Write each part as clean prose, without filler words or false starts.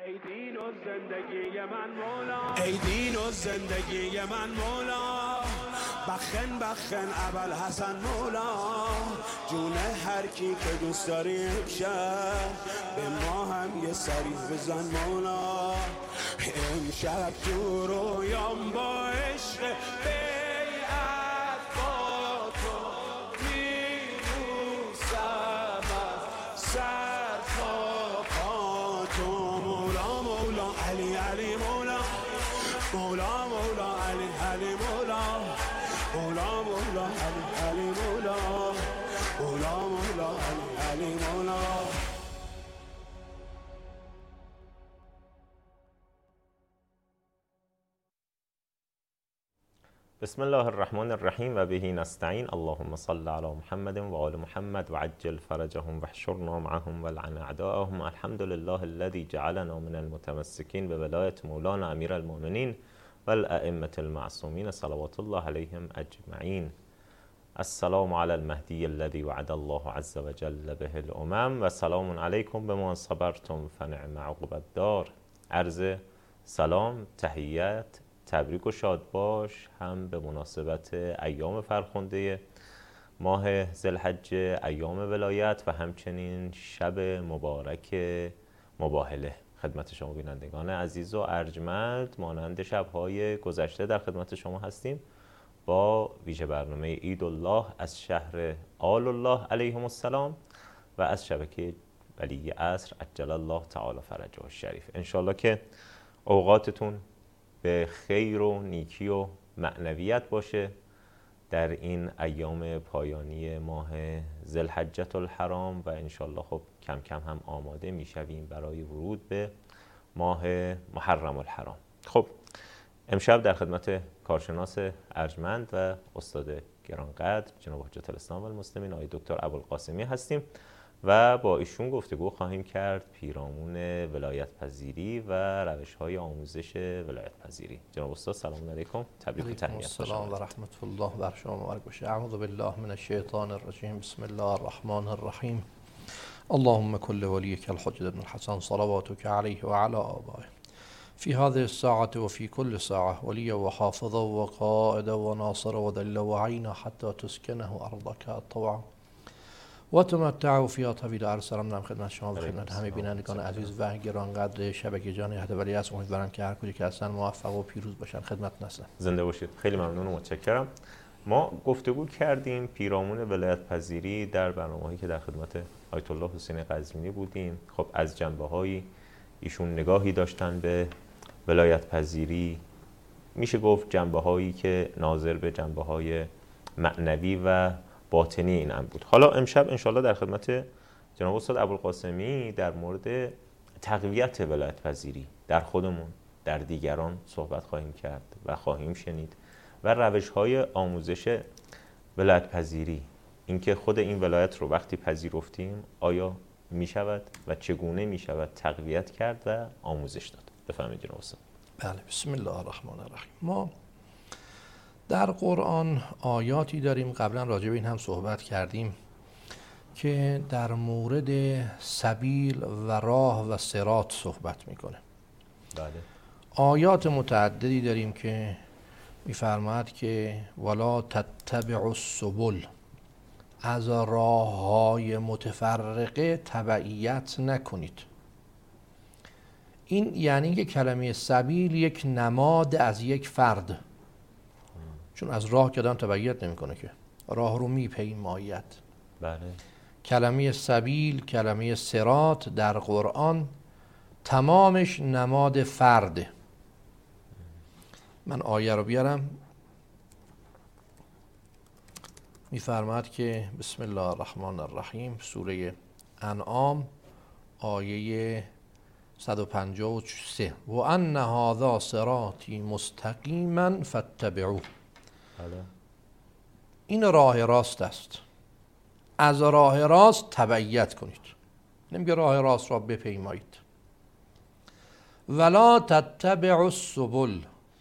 ای دین و زندگی من مولا، ای دین و زندگی من مولا، بخن بخن ابوالحسن مولا، جون هر کی که دوست داری امشب به ما هم یه سری بزن مولا، امشب تو رویام با عشق بیعت با تو میبوسم از سر تا پا تو، مولا مولا علی علی مولا، مولا مولا علی علی مولا، مولا مولا علی علی مولا، مولا مولا علی علی مولا. بسم الله الرحمن الرحیم و بهی نستعین. اللهم صل علی محمد و آل محمد و عجل فرجهم و احشرنا معهم و لعن اعداءهم. الحمد لله الذي جعلنا من المتمسکین بولایت مولانا امیر المؤمنین و الائمة المعصومین صلوات الله علیهم اجمعین. السلام علی المهدی الذي وعد الله عز وجل به الامم و سلام علیکم بما صبرتم فنعم عقبی الدار. عرض سلام، تحیت، تبریک و شاد باش هم به مناسبت ایام فرخنده ماه ذوالحجه، ایام ولایت و همچنین شب مبارک مباهله. خدمت شما بینندگان عزیز و ارجمند، مانند شب‌های گذشته در خدمت شما هستیم با ویژه برنامه عید الله از شهر آل الله علیهم السلام و از شبکه ولی عصر عجل الله تعالی فرجه الشریف. انشالله که اوقاتتون به خیر و نیکی و معنویت باشه در این ایام پایانی ماه ذوالحجة الحرام و انشالله خب کم کم هم آماده میشویم برای ورود به ماه محرم الحرام. خب امشب در خدمت کارشناس ارجمند و استاد گرانقدر جناب حجت الاسلام و المسلمین آقای دکتر ابوالقاسمی هستیم و با ایشون گفتگو خواهیم کرد پیرامون ولایت پذیری و روش‌های آموزش ولایت پذیری. جناب استاد سلام علیکم، تبریک و تهنیت. السلام و رحمت الله بر شما مبارک باشه. اعوذ بالله من الشیطان الرجیم. بسم الله الرحمن الرحیم. اللهم كل وليك الحجة بن الحسن صلواتك عليه وعلى آبائه في هذه الساعة وفي كل ساعة وليا وحافظا وقائدا وناصرا ودليلا وعينا حتى تسكنه أرضك طوعا و تمتعوا فيها طويلا. عرض سلام دارم خدمت شما و خدمت همه بینندگان عزیز و گرانقدر شبکه جان اهل ولی عصر. امیدوارم که هر کجا که هستن موفق و پیروز باشن. خدمت هستم. زنده باشید. خیلی ممنون و متشکرم. ما گفتگو کردیم پیرامون ولایت پذیری در برنامه‌هایی که در خدمت آیت الله حسین قزوینی بودیم. خب از جنبه‌های ایشون نگاهی داشتن به ولایت پذیری، میشه گفت جنبه‌هایی که ناظر به جنبه‌های معنوی و باطنی این امر بود. حالا امشب انشالله در خدمت جناب استاد ابوالقاسمی در مورد تقویت ولایت پذیری در خودمون، در دیگران صحبت خواهیم کرد و خواهیم شنید و روش‌های آموزش ولایت پذیری، اینکه خود این ولایت رو وقتی پذیرفتیم آیا میشود و چگونه میشود تقویت کرد و آموزش داد. بفرمایید جناب استاد. بله، بسم الله الرحمن الرحیم. ما در قرآن آیاتی داریم، قبلا راجع به این هم صحبت کردیم، که در مورد سبیل و راه و صراط صحبت میکنه. بله. آیات متعددی داریم که میفرماید که ولا تتبعوا السبل، از راه‌های متفرقه تبعیت نکنید. این یعنی که کلمه سبیل یک نماد از یک فرد، چون از راه که آدم تبعیت نمیکنه که راه رو میپیماید. بله. کلمه سبیل، کلمه صراط در قرآن تمامش نماد فرده. من آیه رو بیارم. میفرماید که بسم الله الرحمن الرحیم، سوره انعام آیه 153 و ان هذا صراطی مستقیما فاتبعوه. این راه راست است، از راه راست تبعیت کنید. نمیگه راه راست را بپیمایید. ولا تتبعوا السبل،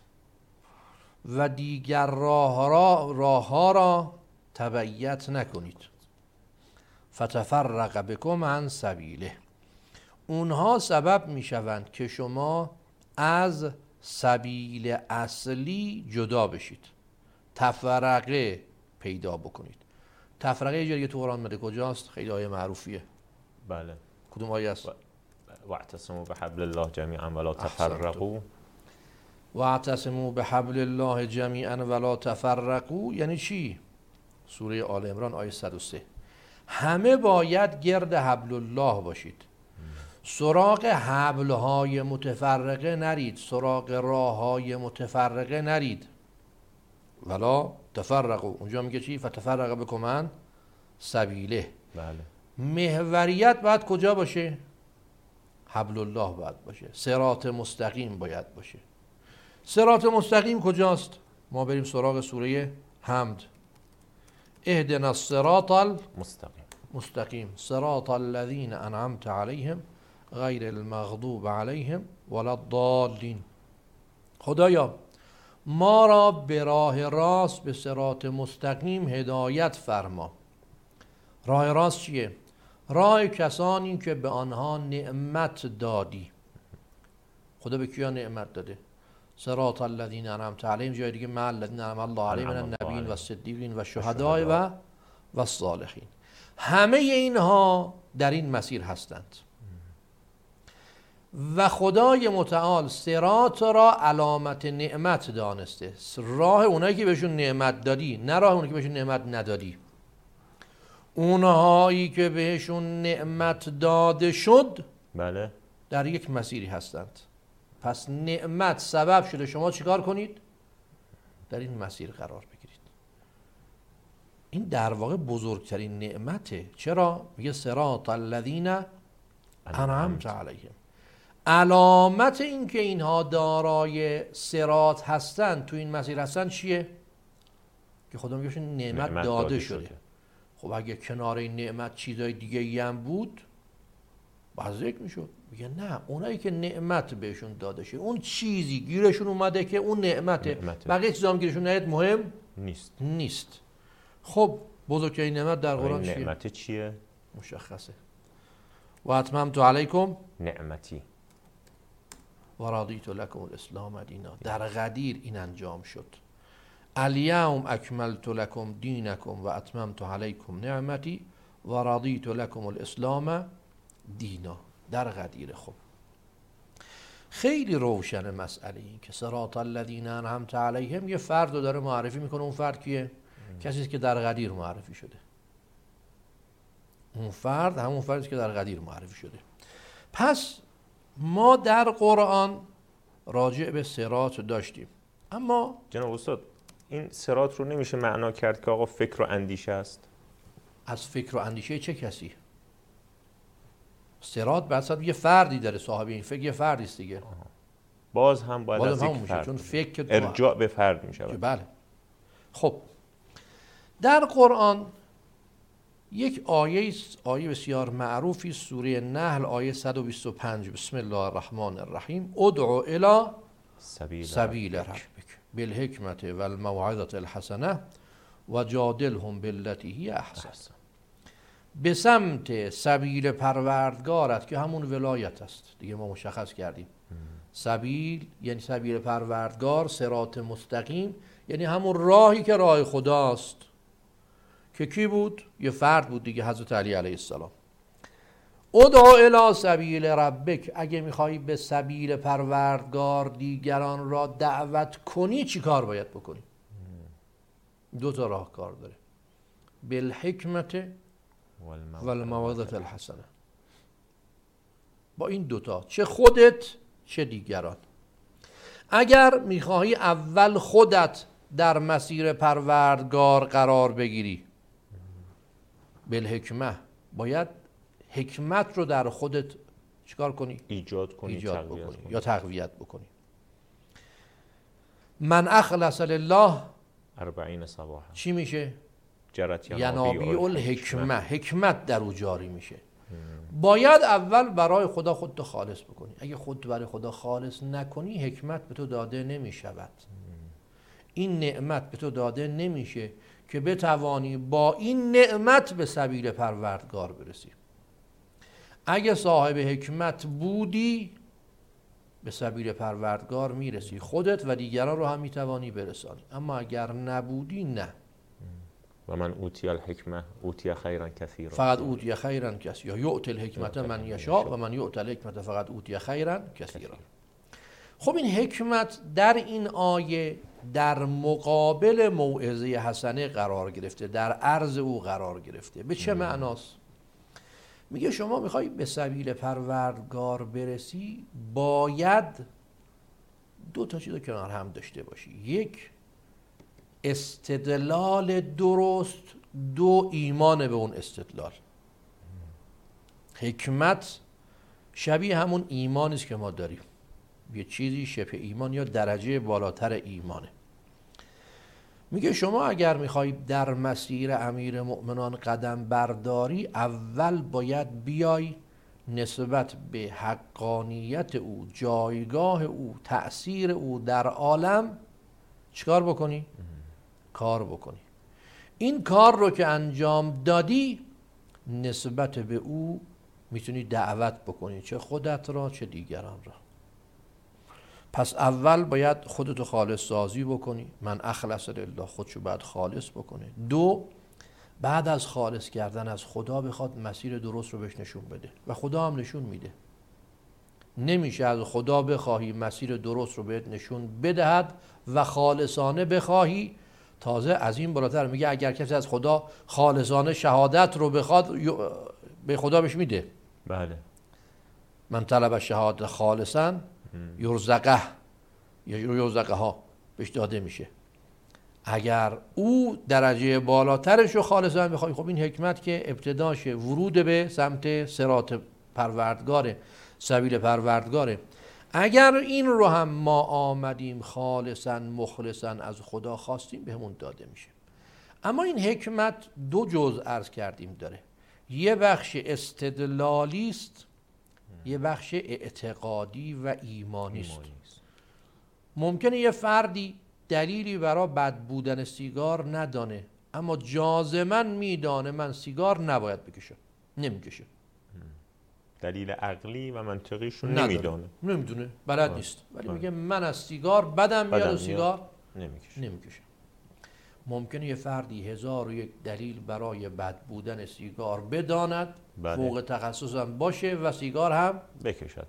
و دیگر راه ها را تبعیت نکنید. فتفرق بکم عن سبیله، اونها سبب میشوند که شما از سبیل اصلی جدا بشید، تفرقه پیدا بکنید. تفرقه یه جایی تو قرآن مده کجاست؟ خیلی آیه معروفیه. بله. کدوم آیه است؟ واعتصموا بحبل الله جمیعا ولا تفرقوا. واعتصموا بحبل الله جمیعا ولا تفرقوا یعنی چی؟ سوره آل عمران آیه 103. همه باید گرد حبل الله باشید، سراغ حبلهای متفرقه نرید، سراغ راههای متفرقه نرید. ولا تفرقوا، اونجا میگه چی؟ فتفرق بکم عن سبیله. بله. محوریت باید کجا باشه؟ حبل الله باید باشه، صراط مستقیم باید باشه. صراط مستقیم کجاست؟ ما بریم سراغ سوره حمد. اهدنا الصراط المستقیم صراط الذین انعمت علیهم غیر المغضوب علیهم ولا الضالین. خدایا ما را به راه راست، به صراط مستقیم هدایت فرما. راه راست چیه؟ راه کسانی که به آنها نعمت دادی. خدا به کیا نعمت داده؟ صراط الذین انعمت علیهم، جای دیگه مع الذین انعم الله علیهم من النبیین و الصدیقین و الشهداء و الصالحین. همه اینها در این مسیر هستند و خدای متعال صراط را علامت نعمت دانسته. راه اونایی که بهشون نعمت دادی، نه راه اونایی که بهشون نعمت ندادی. اونهایی که بهشون نعمت داده شد بله در یک مسیری هستند. پس نعمت سبب شده شما چیکار کنید؟ در این مسیر قرار بگیرید. این در واقع بزرگترین نعمته. چرا؟ میگه صراط الذین انعمت علیهم. علامت این که اینها دارای صراط هستند، تو این مسیر هستند چیه؟ که خدا میگه نعمت داده شده. خب اگه کنار این نعمت چیزای دیگه ای هم بود باید ذکر میشد. میگه نه، اونایی که نعمت بهشون داده شده، اون چیزی گیرشون اومده که اون نعمته. بقیه چیزا هم گیرشون نیاد مهم نیست. خب بزرگترین نعمت در قرآن چیه؟ نعمت چیه؟ مشخصه. و اتممت علیکم نعمتی و رضیت لکم الاسلام دینا. در غدیر این انجام شد. الیوم اکملت لکم دینکم و اتممت علیکم نعمتی و رضیت لکم الاسلام دینا. در غدیر. خب خیلی روشن مسئله این که صراط الذین انعمت علیهم یه فرد رو داره معرفی میکنه. اون فرد کیه؟ کسی که در غدیر معرفی شده. اون فرد همون فردی که در غدیر معرفی شده. پس ما در قرآن راجع به صراط داشتیم، اما جناب استاد این صراط رو نمیشه معنا کرد که آقا فکر و اندیشه است؟ از فکر و اندیشه چه کسی؟ صراط بسید یه فردی داره، صاحب این فکر یه فردی است دیگه. باز هم باید از یک میشه، چون فکر ارجاع به فرد میشه. بله. خب در قرآن یک آیه بسیار معروفی، سوره نحل آیه 125. بسم الله الرحمن الرحیم. ادعو الی سبیل ربک بالحکمت و الموعظة الحسنه و جادلهم بالتی هی احسن. به سمت سبیل پروردگارت که همون ولایت است دیگه، ما مشخص کردیم. سبیل یعنی سبیل پروردگار، صراط مستقیم یعنی همون راهی که راه خداست. که کی بود؟ یه فرد بود دیگه، حضرت علی علیه السلام. ادعو الی سبیل ربک، اگه میخوایی به سبیل پروردگار دیگران را دعوت کنی چی کار باید بکنی؟ دو تا راه کار داره. بالحکمت و الموعظة الحسنه. با این دوتا، چه خودت چه دیگران. اگر میخواهی اول خودت در مسیر پروردگار قرار بگیری، بالحکمه، باید حکمت رو در خودت چیکار کنی؟ ایجاد کنی یا تقویت بکنی. من اخلص لله 40 صباحا چی میشه؟ جرت ینابیع الحکمه، حکمت در او جاری میشه. باید اول برای خدا خودتو خالص بکنی. اگه خودتو برای خدا خالص نکنی حکمت به تو داده نمیشود. این نعمت به تو داده نمیشه که بتوانی با این نعمت به سبیل پروردگار برسی. اگه صاحب حکمت بودی به سبیل پروردگار میرسی، خودت و دیگران رو هم میتوانی برسانی. اما اگر نبودی نه. و من اوتی الحکمه اوتی خیرا کثیرا، فقط اوتی خیرا کثیرا، یؤتی الحکمت من یشاء و من یؤتی الحکمت فقط اوتی خیرا کثیرا. خب این حکمت در این آیه در مقابل موعظه حسنه قرار گرفته، در عرض او قرار گرفته. به چه معناست؟ میگه شما میخوای به سبیل پروردگار برسی، باید دو تا چیز رو کنار هم داشته باشی. یک، استدلال درست. دو، ایمان به اون استدلال. حکمت شبیه همون ایمانی است که ما داریم، یه چیزی شبه ایمان یا درجه بالاتر ایمانه. میگه شما اگر میخوای در مسیر امیر مؤمنان قدم برداری، اول باید بیای نسبت به حقانیت او، جایگاه او، تأثیر او در عالم چیکار بکنی؟ کار بکنی. این کار رو که انجام دادی، نسبت به او میتونی دعوت بکنی، چه خودت را چه دیگران را. پس اول باید خودتو خالص سازی بکنی، من اخلص لله، خودشو باید خالص بکنه. دو، بعد از خالص کردن از خدا بخواد مسیر درست رو بهش نشون بده و خدا هم نشون میده. نمیشه از خدا بخواهی مسیر درست رو بهت نشون بدهد و خالصانه بخواهی. تازه از این بالاتر میگه اگر کسی از خدا خالصانه شهادت رو بخواد، به خدا بهش میده. بله. من طلب شهادت خالصا یرزقه یا یرزقه ها، بهش داده میشه. اگر او درجه بالاترش رو خالصا بخوای، خب این حکمت که ابتداش ورود به سمت صراط پروردگاره، سبیل پروردگاره. اگر این رو هم ما آمدیم خالصا مخلصا از خدا خواستیم، بهمون داده میشه. اما این حکمت دو جزء عرض کردیم داره. یه بخش استدلالی است، یه بخش اعتقادی و ایمانی است. ممکنه یه فردی دلیلی برای بد بودن سیگار ندانه، اما جازما میدانه من سیگار نباید بکشم، نمیکشه. دلیل عقلی و منطقیشون نمیدونه، بلد نیست، ولی میگه من از سیگار بدم میاد و سیگار نمیکشه. ممکنه یه فردی 1001 دلیل برای بد بودن سیگار بداند، فوق تخصصم باشه و سیگار هم بکشه.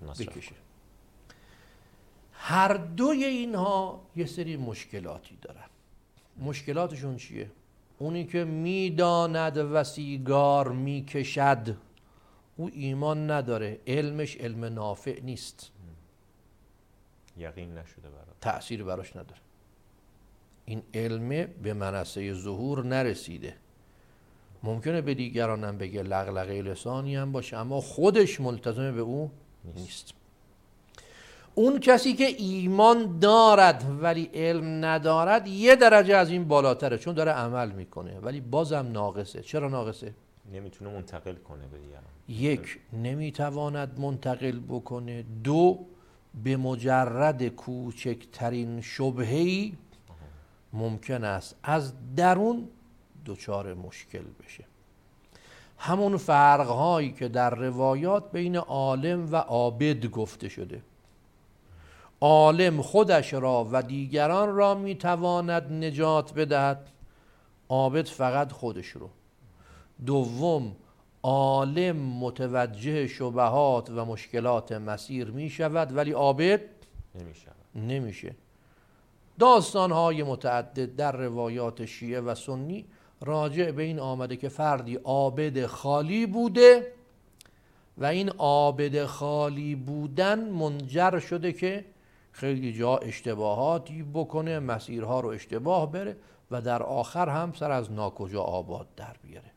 هر دوی اینها یه سری مشکلاتی دارن. مشکلاتشون چیه؟ اونی که میداند و سیگار میکشد، او ایمان نداره، علمش علم نافع نیست، یقین نشده براش، تأثیر براش نداره. این علم به منصه ظهور نرسیده. ممکنه به دیگرانم بگه، لغلغه لسانی هم باشه، اما خودش ملتزم به او نیست. اون کسی که ایمان دارد ولی علم ندارد، یه درجه از این بالاتره، چون داره عمل میکنه ولی بازم ناقصه. چرا ناقصه؟ نمیتونه منتقل کنه به دیگران. یک، نمیتواند منتقل بکنه. دو، به مجرد کوچکترین شبهه‌ای ممکن است از درون دچار مشکل بشه. همون فرق‌هایی که در روایات بین عالم و عابد گفته شده. عالم خودش را و دیگران را میتواند نجات بدهد، عابد فقط خودش رو. دوم، عالم متوجه شبهات و مشکلات مسیر می شود ولی عابد نمیشه. داستان‌های متعدد در روایات شیعه و سنی راجع به این آمده که فردی عابد خالی بوده و این عابد خالی بودن منجر شده که خیلی جا اشتباهاتی بکنه، مسیرها رو اشتباه بره و در آخر هم سر از ناکجا آباد در بیاره.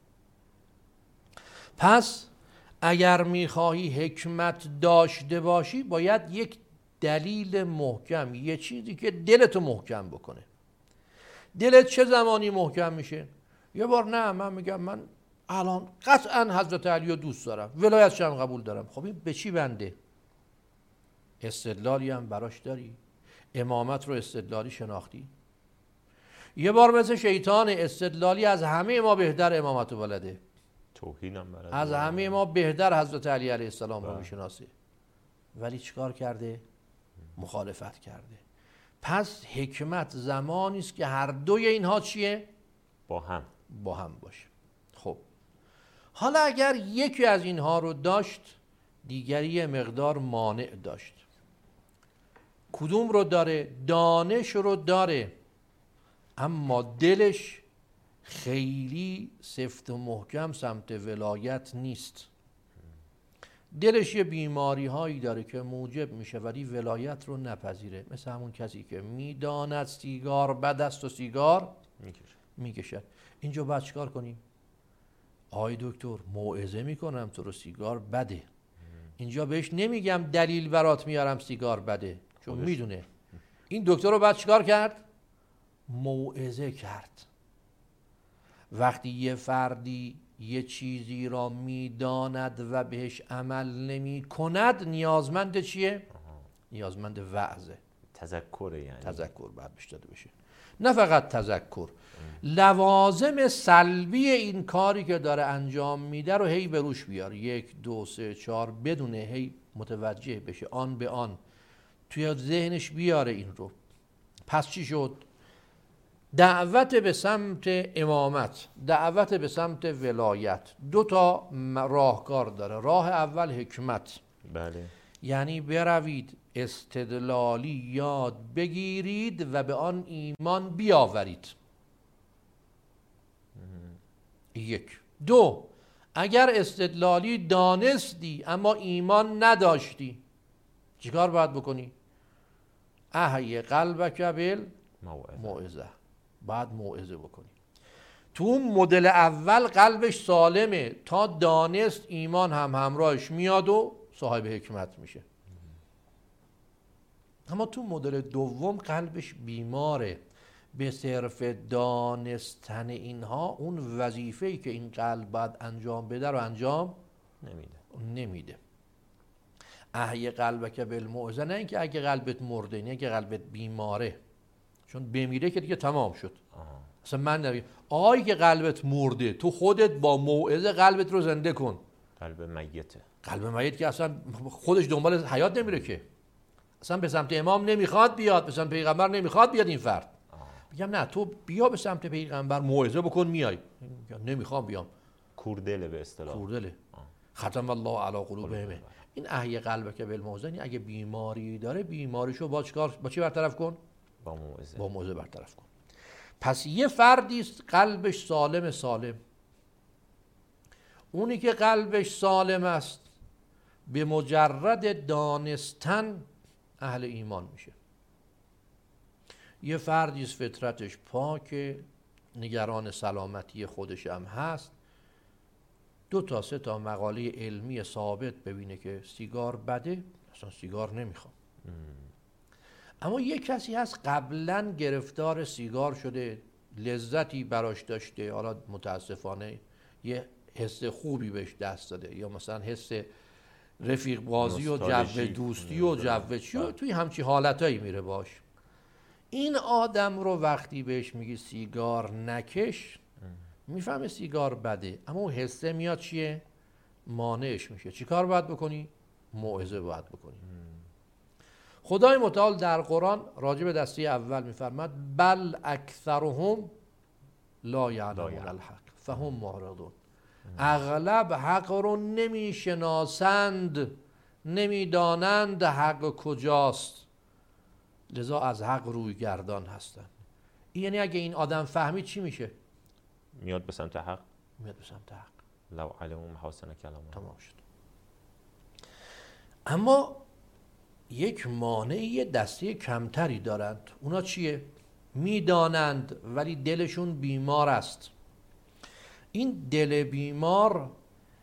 پس اگر میخواهی حکمت داشته باشی، باید یک دلیل محکم، یه چیزی که دلتو محکم بکنه. دلت چه زمانی محکم میشه؟ یه بار نه، من میگم من الان قطعا حضرت علی رو دوست دارم، ولایتش هم قبول دارم. خب این به چی بنده؟ استدلالی هم براش داری؟ امامت رو استدلالی شناختی؟ یه بار مثل شیطان استدلالی از همه ما بهتر امامت رو بلده. توحیدم بلده، از همه ما بهتر حضرت علی علیه السلام رو میشناسه، ولی چیکار کرده؟ مخالفت کرده. پس حکمت زمانی است که هر دوی اینها چیه؟ با هم باشه. خب حالا اگر یکی از اینها رو داشت، دیگری مقدار مانع داشت. کدوم رو داره؟ دانش رو داره، اما دلش خیلی سفت و محکم سمت ولایت نیست. دلش یه بیماری هایی داره که موجب میشه ولی ولایت رو نپذیره. مثل همون کسی که میداند سیگار بد است و سیگار میکشد. اینجا باید چیکار کنیم؟ آی دکتر موعظه میکنم تو رو سیگار بده. اینجا بهش نمیگم دلیل برات میارم سیگار بده، چون میدونه. این دکتر رو باید چیکار کرد؟ موعظه کرد. وقتی یه فردی یه چیزی را میداند و بهش عمل نمی کند، نیازمند چیه؟ نیازمند وعظه. تذکره، یعنی تذکر باید بهش داده بشه. نه فقط تذکر، لوازم سلبی این کاری که داره انجام میده رو هی به روش بیار. 1 2 3 4 بدونه، هی متوجه بشه، آن به آن توی ذهنش بیاره این رو. پس چی شد؟ دعوت به سمت امامت، دعوت به سمت ولایت 2 تا راهکار داره. راه اول حکمت. بله. یعنی بروید استدلالی یاد بگیرید و به آن ایمان بیاورید. 1. 2. اگر استدلالی دانستی اما ایمان نداشتی، چیکار باید بکنی؟ احی قلبک بالموعظه. بعد موعظه بکنی. تو اون مدل اول قلبش سالمه، تا دانست ایمان هم همراهش میاد و صاحب حکمت میشه. اما تو مدل دوم قلبش بیماره، به صرف دانستن اینها اون وظیفه‌ای که این قلب باید انجام بده رو انجام نمیده. احی قلبک بالموعظه، نه اینکه اگه قلبت مرده، نه اینکه قلبت بیماره، چون بمیره که دیگه تمام شد. اصلا من نمیگم آقایی که قلبت مرده، تو خودت با موعظه قلبت رو زنده کن. قلب میته. قلب میت که اصلا خودش دنبال حیات نمیره که، اصلا به سمت امام نمیخواد بیاد، به سمت پیغمبر نمیخواد بیاد این فرد. میگم نه، تو بیا به سمت پیغمبر موعظه بکن میای. نمیخوام بیام. کوردله به اصطلاح. کوردله. ختم الله علی قلوبهم. این احی قلبک بالموعظه، اگه بیماری داره، بیماریشو با چی برطرف کن؟ با موعظه برطرف کن. پس یه فردی است قلبش سالم. اونی که قلبش سالم است به مجرد دانستن اهل ایمان میشه. یه فردی است فطرتش پاکه، نگران سلامتی خودش هم هست، 2 تا 3 تا مقاله علمی ثابت ببینه که سیگار بده، اصلا سیگار نمیخوام. اما یه کسی هست قبلا گرفتار سیگار شده، لذتی براش داشته، حالا متاسفانه یه حس خوبی بهش دست داده، یا مثلا حس رفیق بازی و جو دوستی و جو چی و توی همچی حالتایی میره باش. این آدم رو وقتی بهش میگی سیگار نکش، میفهمه سیگار بده، اما اون حسه میاد چیه؟ مانعش میشه. چی کار باید بکنی؟ موعظه باید بکنی. خدای متعال در قرآن راجع به دسته اول میفرماد بل اکثرهم لا یعلمون الحق فهم معرضون. اغلب حق رو نمیشناسند، نمیدانند حق کجاست، لذا از حق روی گردان هستند. یعنی اگه این آدم فهمید چی میشه؟ میاد به سمت حق. میاد به سمت حق. لو علموا محاسن کلام. تمام شد. اما یک مانعی دسته کمتری دارند. اونا چیه؟ میدانند ولی دلشون بیمار است. این دل بیمار،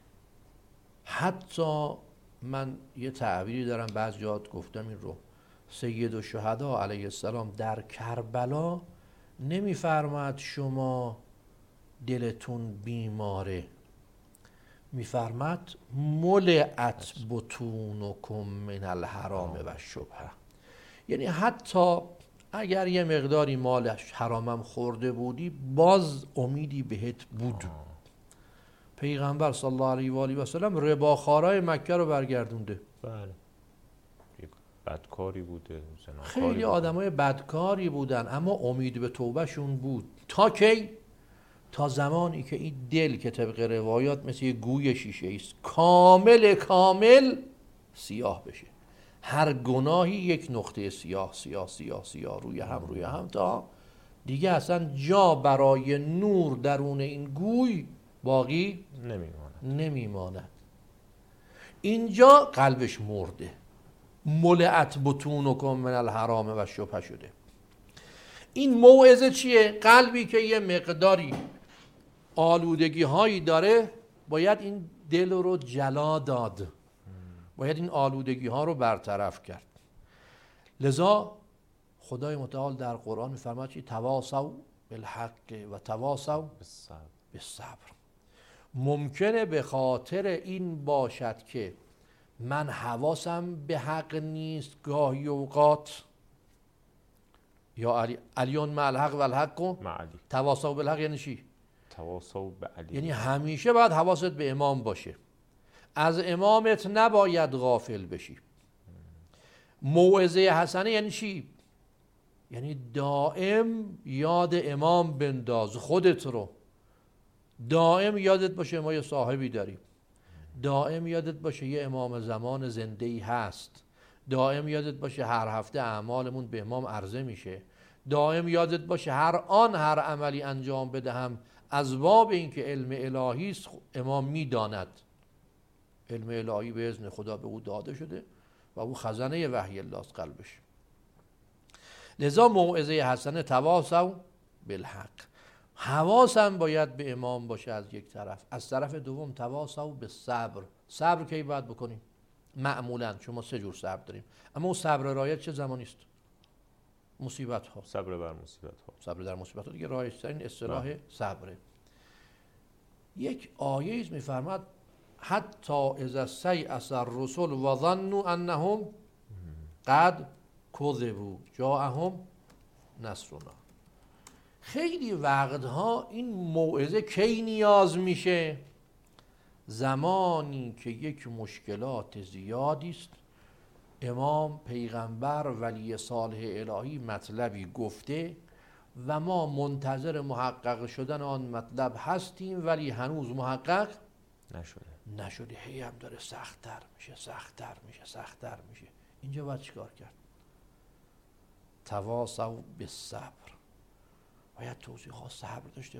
حتی من یه تعبیری دارم بعضی جاها گفتم این رو، سید الشهدا علیه السلام در کربلا نمیفرماد شما دلتون بیماره، میفرماد ملئت بطونکم من الحرام و الشبهه. یعنی حتی اگر یه مقداری مالش حرامم خورده بودی، باز امیدی بهت بود. پیغمبر صلی الله علیه و آله و سلم رباخوارای مکه رو برگردونده. بله. یک بدکاری بوده، زناکاری خیلی بوده. آدمای بدکاری بودن، اما امید به توبهشون بود. تا کی؟ تا زمانی که این دل که طبق روایات مثل یه گوی شیشه است، کامل سیاه بشه. هر گناهی یک نقطه سیاه روی هم تا دیگه اصلا جا برای نور درون این گوی باقی نمیماند. اینجا قلبش مرده. ملئت بطونکم من الحرام و شبهه شده. این موعظه چیه؟ قلبی که یه مقداری آلودگی هایی داره باید این دل رو جلا داد، باید این آلودگی ها رو برطرف کرد. لذا خدای متعال در قرآن می‌فرماید چی؟ تواصوا بالحق و تواصوا بالصبر. ممکنه به خاطر این باشد که من حواسم به حق نیست گاهی اوقات، یا علیون مع الحق و الحق تواصوا بالحق یعنی چی؟ تواصوا بعلی، یعنی همیشه باید حواست به امام باشه، از امامت نباید غافل بشی. موعظه حسنه یعنی چی؟ یعنی دائم یاد امام بنداز خودت رو، دائم یادت باشه ما یه صاحبی داریم، دائم یادت باشه یه امام زمان زنده‌ای هست، دائم یادت باشه هر هفته اعمالمون به امام عرضه میشه، دائم یادت باشه هر عملی انجام بدهم از باب اینکه علم الهی است امام میداند، علم الهی به اذن خدا به او داده شده و او خزانه وحی الله است قلبش. لذا موعظه حسنه تواصوا بالحق. حواسم باید به امام باشه از یک طرف، از طرف دوم تواصوا بالصبر. صبر کی باید بکنیم؟ معمولا شما 3 جور صبر داریم، اما اون صبر رایج چه زمانی است؟ مصیبت ها. صبر بر مصیبت ها. صبر در مصیبت ها دیگه رایج ترین اصطلاح صبره. یک آیه است میفرماد حتی اذا استیأس الرسل و ظنوا انهم قد کذبوا جاءهم نصرنا. خیلی وقتها این موعظه کی نیاز میشه؟ زمانی که یک مشکلات زیادی است، امام، پیغمبر، ولی صالح الهی مطلبی گفته و ما منتظر محقق شدن آن مطلب هستیم ولی هنوز محقق نشده. هی هم داره سخت‌تر میشه. اینجا باید چیکار کرد؟ تواصوا بالصبر. باید توضیحات صبر داشته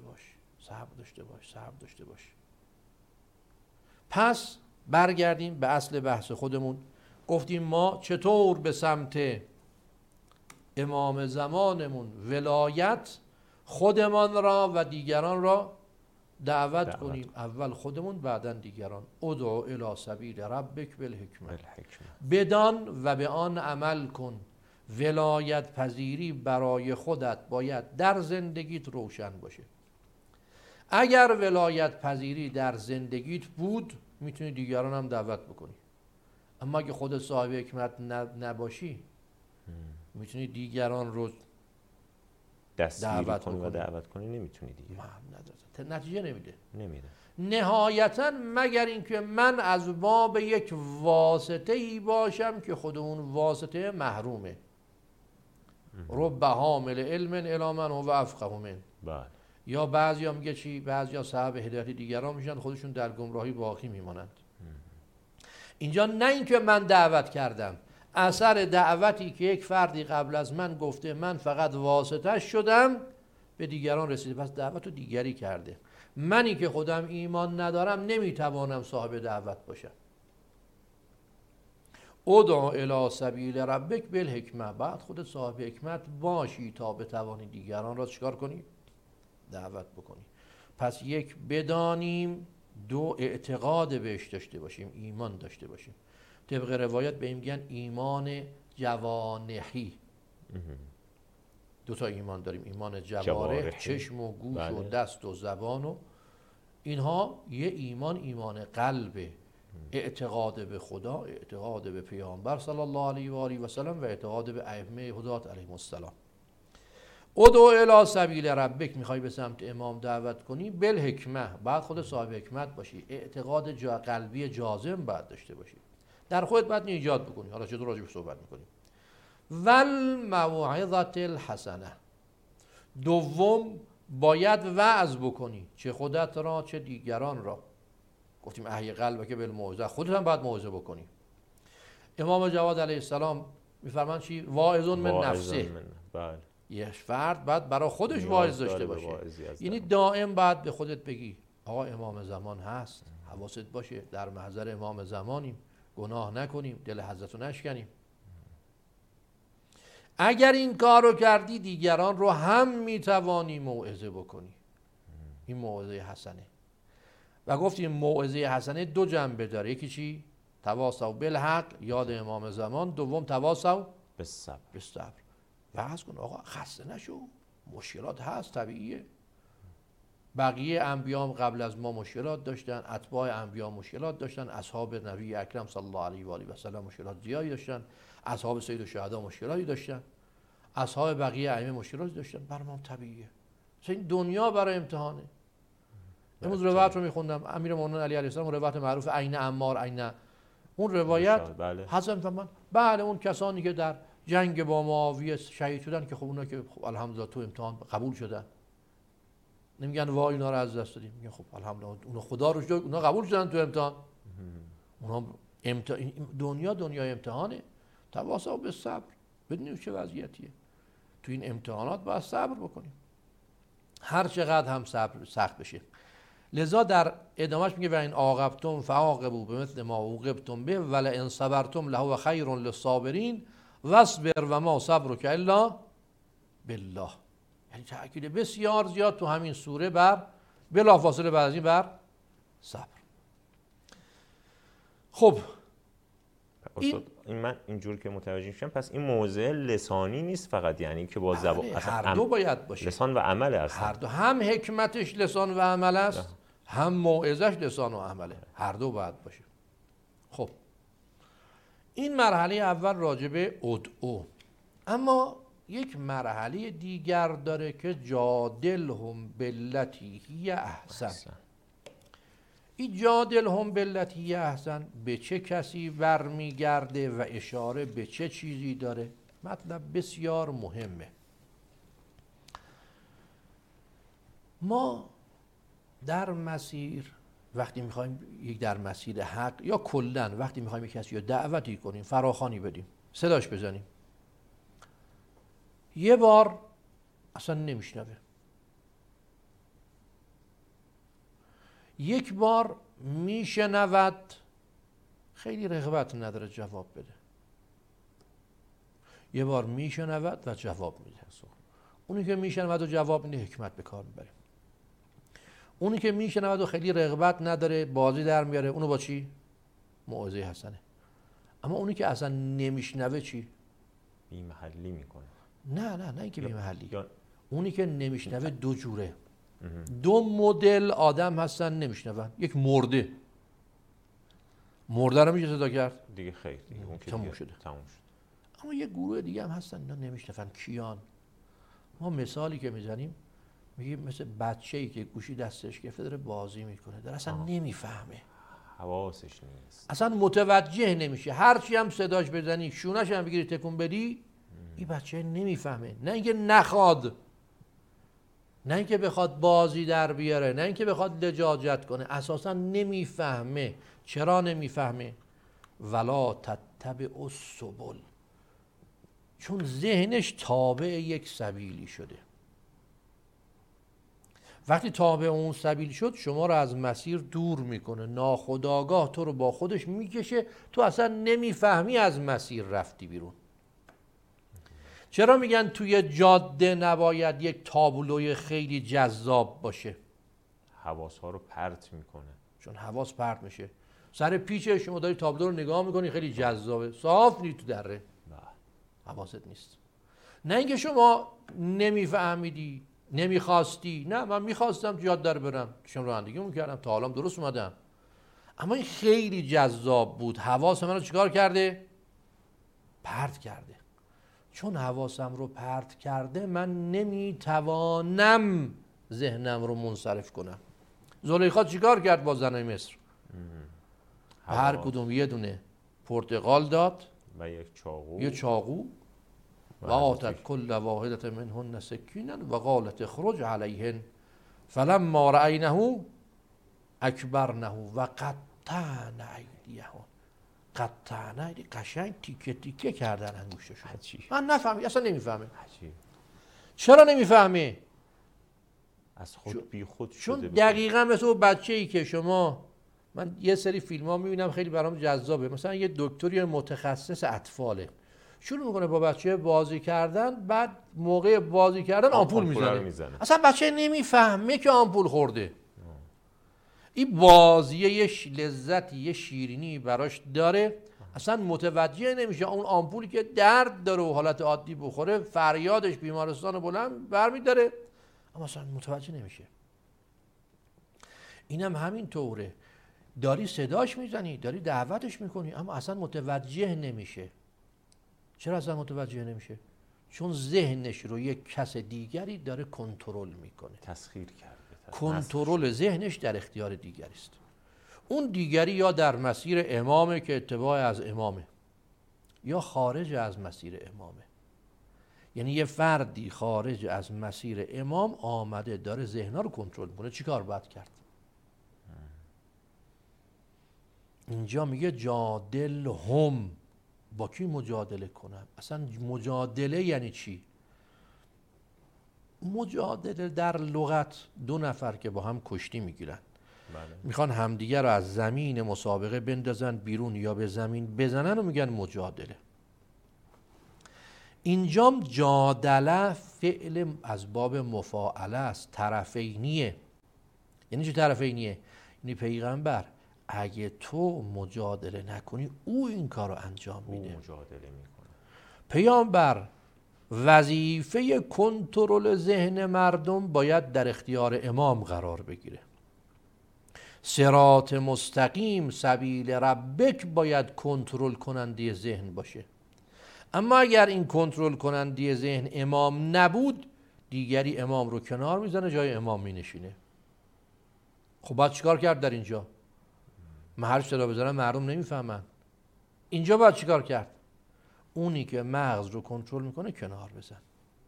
باش. پس برگردیم به اصل بحث خودمون. گفتیم ما چطور به سمت امام زمانمون ولایت خودمان را و دیگران را دعوت کنیم. اول خودمون بعداً دیگران. ادعو الی سبیل ربک بالحکمه. بدان و به آن عمل کن. ولایت پذیری برای خودت باید در زندگیت روشن باشه. اگر ولایت پذیری در زندگیت بود میتونی دیگران هم دعوت بکنی، اما اگه خودت صاحب حکمت نباشی میتونی دیگران رو دعوت کنی و دعوت کنی نمیتونی دیگه. نتیجه نمیده. نهایتاً مگر اینکه من از باب یک واسطه ای باشم که خود اون واسطه محرومه. رب حامل علم الی من هو افقه من. بله. یا بعضیا میگه چی؟ بعضیا صاحب هدایت دیگران میشن، خودشون در گمراهی باقی میمانند. اینجا نه اینکه من دعوت کردم، اثر دعوتی که یک فردی قبل از من گفته من فقط واسطه شدم به دیگران رسیده، پس دعوت رو دیگری کرده. منی که خودم ایمان ندارم نمیتوانم صاحب دعوت باشم. ادعو الی سبیل ربک بالحکمه. بعد خودت صاحب حکمت باشی تا بتوانی دیگران را چیکار کنی؟ دعوت بکنی. پس یک بدانیم، دو اعتقاد بهش داشته باشیم، ایمان داشته باشیم. طبق روایت به این میگن ایمان جوانحی. 2 تا ایمان داریم، ایمان جوارح، چشم و گوش و دست و زبان، و اینها یه ایمان قلبه. اعتقاد به خدا، اعتقاد به پیامبر صلی الله علیه و آله و سلم و اعتقاد به ائمه هدات علیهم السلام. ادعو الی سبیل ربک، میخوای به سمت امام دعوت کنی، بالحکمه، بعد خود صاحب حکمت باشی، اعتقاد قلبی جازم باید داشته باشی، در خودت باید ایجاد بکنی. حالا چطور راجع به صحبت میکنی؟ والموعظة الحسنه، دوم باید وعظ بکنی، چه خودت را چه دیگران را. گفتیم احی قلبک بالموعظه، خودت هم باید موعظه بکنی. امام جواد علیه السلام میفرمان چی؟ واعظ من نفسه. بله. یه فرد باید برای خودش واعظ داشته باشه، یعنی دائم باید به خودت بگی آقا امام زمان هست، حواست باشه، در محضر امام زمانیم، گناه نکنیم، دل حضرت رو نشکنیم. اگر این کار رو کردی دیگران رو هم میتوانی موعظه بکنی. این موعظه حسنه. و گفتیم موعظه حسنه دو جنبه داره، یکی چی؟ تواصوا بالحق، یاد امام زمان. دوم تواصوا بالصبر. وعظ کن آقا خسته نشو، مشکلات هست، طبیعیه. بقیه انبیام قبل از ما مشکلات داشتن، اتباع انبیا مشکلات داشتن، اصحاب نبی اکرم صلی الله علیه و آله و سلم مشکلات زیادی داشتن، اصحاب سید الشهدا مشکلاتی داشتن، اصحاب بقیه ائمه مشکلاتی داشتن. برام طبیعیه، این دنیا برای امتحانه. امروز روایت رو میخوندم، امیرالمومنین علی علیه السلام، روایت معروف عین عمار عین، اون روایت حسن فرمان بله اون کسانی که در جنگ با معاویه شهید شدن که خب اونا که خب الحمدلله تو امتحان قبول شدن، نمیگن وای اینا رو از دست دادیم، میگن خب الحمدلله اونا خدا رو شکر اونا قبول شدن تو امتحان. اونا دنیا دنیای امتحانه. تواصوا بالصبر، بدونید چه وضعیتیه. تو این امتحانات باید صبر بکنیم، هر چقدر هم صبر سخت بشه. لذا در ادامهش میگه و این عاقبتم فعاقبوا بمثل ما عوقبتم به ولئن صبرتم لهو خیر للصابرین واصبر و ما صبرک الا بالله. یعنی تأکید بسیار زیاد تو همین سوره بر بلافاصله بعد از این بر صبر. خب این من اینجور که متوجه شدم، پس این موضع لسانی نیست فقط، یعنی که با زبان، هر دو باید باشه، لسان و عمل است. هر دو، هم حکمتش لسان و عمل است، هم موعظش لسان و عمله، هر دو باید باشه. خب این مرحله اول راجع به ادعو. اما یک مرحله دیگر داره که جادلهم بالتی هی احسن. این جادلهم بالتی هی احسن به چه کسی برمیگرده و اشاره به چه چیزی داره؟ مطلب بسیار مهمه. ما در مسیر وقتی میخوایم یک در مسیر حق یا کلن وقتی میخوایم یک کسی رو دعوتی کنیم، فراخوانی بدیم، صداش بزنیم، یه بار اصلا نمیشنوه، یک بار میشنود خیلی رغبت نداره جواب بده، یه بار میشنود و جواب میده. اونی که میشنود و جواب میده حکمت به کار میبره. اونی که میشنود و خیلی رغبت نداره بازی در میاره، اونو با چی؟ موعظه حسنه. اما اونی که اصلا نمیشنوه چی؟ بی محلی میکنه. نه اینکه بی محلی. اونی که نمیشنوه دو جوره، دو مدل آدم هستن نمیشنون. یک مرده رو میشه صدا کرد دیگه، خیر دیگه اون که تموم شده. اما یک گروه دیگه هم هستن اینا نمیشنون. کیان؟ ما مثالی که میزنیم میگیم مثل بچه‌ای که گوشی دستش گرفته داره بازی میکنه، داره اصلا نمیفهمه، حواسش نیست، اصلا متوجه نمیشه، هرچی هم صداش بزنی، شونش هم بگیری تکون بدی، این بچه نمیفهمه. نه اینکه نخواد، نه اینکه بخواد بازی در بیاره، نه اینکه بخواد لجاجت کنه، اساسا نمیفهمه. چرا نمیفهمه؟ ولا تتبع السبل، چون ذهنش تابع یک سبیلی شده. وقتی تابع اون سبیل شد شما رو از مسیر دور میکنه، ناخودآگاه تو رو با خودش میکشه، تو اصلا نمیفهمی از مسیر رفتی بیرون. چرا میگن توی جاده نباید یک تابلوی خیلی جذاب باشه؟ حواس ها رو پرت میکنه. چون حواس پرت میشه، سر پیچ شما داری تابلو رو نگاه میکنی خیلی جذابه، صاف نی تو دره، حواست نیست. نه اینکه شما نمیفهمیدی، نمیخواستی، نه من میخواستم جاده رو برم، داشتم رانندگی میکردم، تا حالا درست اومدم، اما این خیلی جذاب بود، حواس من رو چیکار کرده؟ پرت کرده. چون حواسم رو پرت کرده من نمیتوانم ذهنم رو منصرف کنم. زلیخا چیکار کرد با زنای مصر؟ هر کدوم یه دونه پرتقال داد و یک چاقو و آتت کل واحدت منهن سکینا و قالت اخرج علیهن فلما رأینه اکبرنه و قطعن ایدیهن. قطعن قشنگ تیکه تیکه کردن انگشتشون. من نفهمی، اصلا نمیفهمه. چرا نمیفهمه؟ از خود بی خود شده. چون دقیقا مثل بچه‌ای که شما، من یه سری فیلم ها میبینم خیلی برام جذابه، مثلا یه دکتری متخصص اطفاله شروع میکنه با بچه بازی کردن، بعد موقع بازی کردن آمپول میزنه. اصلا بچه نمیفهمه که آمپول خورده. این بازیه یه لذتی، یه شیرینی براش داره، اصلا متوجه نمیشه اون آمپولی که درد داره و حالت عادی بخوره فریادش بیمارستان بلند برمیداره، اما اصلا متوجه نمیشه. اینم همین طوره، داری صداش میزنی، داری دعوتش میکنی، اما اصلا متوجه نمیشه. چرا اصلا متوجه نمیشه؟ چون ذهنش رو یک کس دیگری داره کنترل میکنه. تسخیر کرده. کنترل ذهنش در اختیار دیگری است. اون دیگری یا در مسیر امامه که اتباع از امامه، یا خارج از مسیر امامه. یعنی یه فردی خارج از مسیر امام آمده داره ذهنها رو کنترل میکنه. چی کار باید کرد؟ اینجا میگه جادل هم. با کی مجادله کنم؟ اصلا مجادله یعنی چی؟ مجادله در لغت دو نفر که با هم کشتی میگیرن، میخوان همدیگر رو از زمین مسابقه بندازن بیرون یا به زمین بزنن و میگن مجادله. اینجام جادله فعل از باب مفاعله است، طرفینیه. یعنی چه طرفینیه؟ یعنی پیغمبر اگه تو مجادله نکنی او این کار رو انجام میده. او مجادله میکنه. پیامبر وظیفه کنترل ذهن مردم باید در اختیار امام قرار بگیره. صراط مستقیم سبیل ربک باید کنترل کننده ذهن باشه. اما اگر این کنترل کننده ذهن امام نبود، دیگری امام رو کنار میزنه، جای امام مینشینه. خب باید چیکار کرد در اینجا؟ من هر صدا بزنم مردم نمیفهمن. اینجا باید چیکار کرد؟ اونی که مغز رو کنترل میکنه کنار بزن.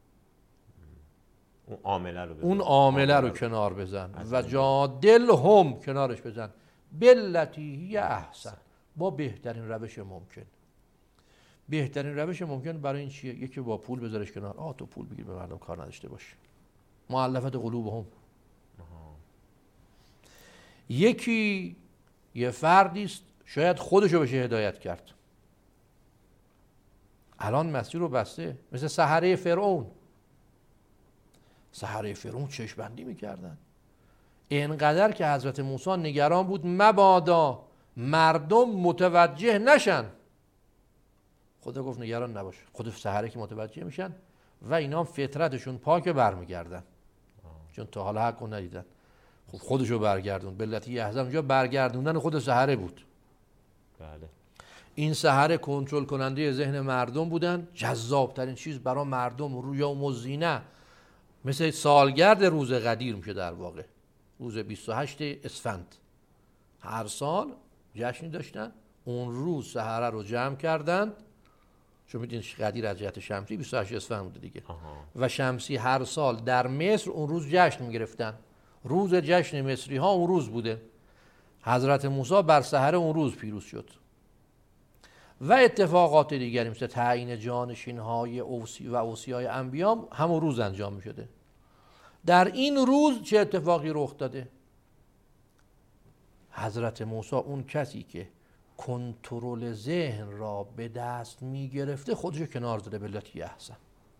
اون عامله رو کنار بزن و جادل هم کنارش بزن باللتی هی احسن، با بهترین روش ممکن. بهترین روش ممکن برای این چیه؟ یکی با پول بذارش کنار، تو پول بگیر به مردم کار نداشته باش، مؤلفت قلوبهم. یکی یه فردی است شاید خودشو بشه هدایت کرد، الان مسیر رو بسته، مثل سحره فرعون. سحره فرعون چشم بندی میکردن اینقدر که حضرت موسی نگران بود مبادا مردم متوجه نشن. خدا گفت نگران نباش، خود سحره که متوجه میشن و اینا فطرتشون پاک برمیگردن، چون تا حالا حقو ندیدن. خب خودشو برگردون. بلتی یحزن اونجا برگردوندن خود سحره بود. بله. این سحره کنترل کننده ذهن مردم بودن. جذاب ترین چیز برای مردم روی یوم الزینه مثل سالگرد روز قدیر میشه، در واقع روز 28 اسفند هر سال جشنی داشتن. اون روز سحره رو جمع کردند، چون میدونید قدیر از جهت شمسی 28 اسفند بوده دیگه. و شمسی هر سال در مصر اون روز جشن میگرفتن. روز جشن مصری ها اون روز بوده. حضرت موسی بر سحره اون روز پیروز شد. و اتفاقات دیگری مثل تعیین جانشین های اوصیای انبیا همون روز انجام می شده. در این روز چه اتفاقی رخ داده؟ حضرت موسی اون کسی که کنترل ذهن را به دست می گرفته خودشو کنار زده باللتی احسن.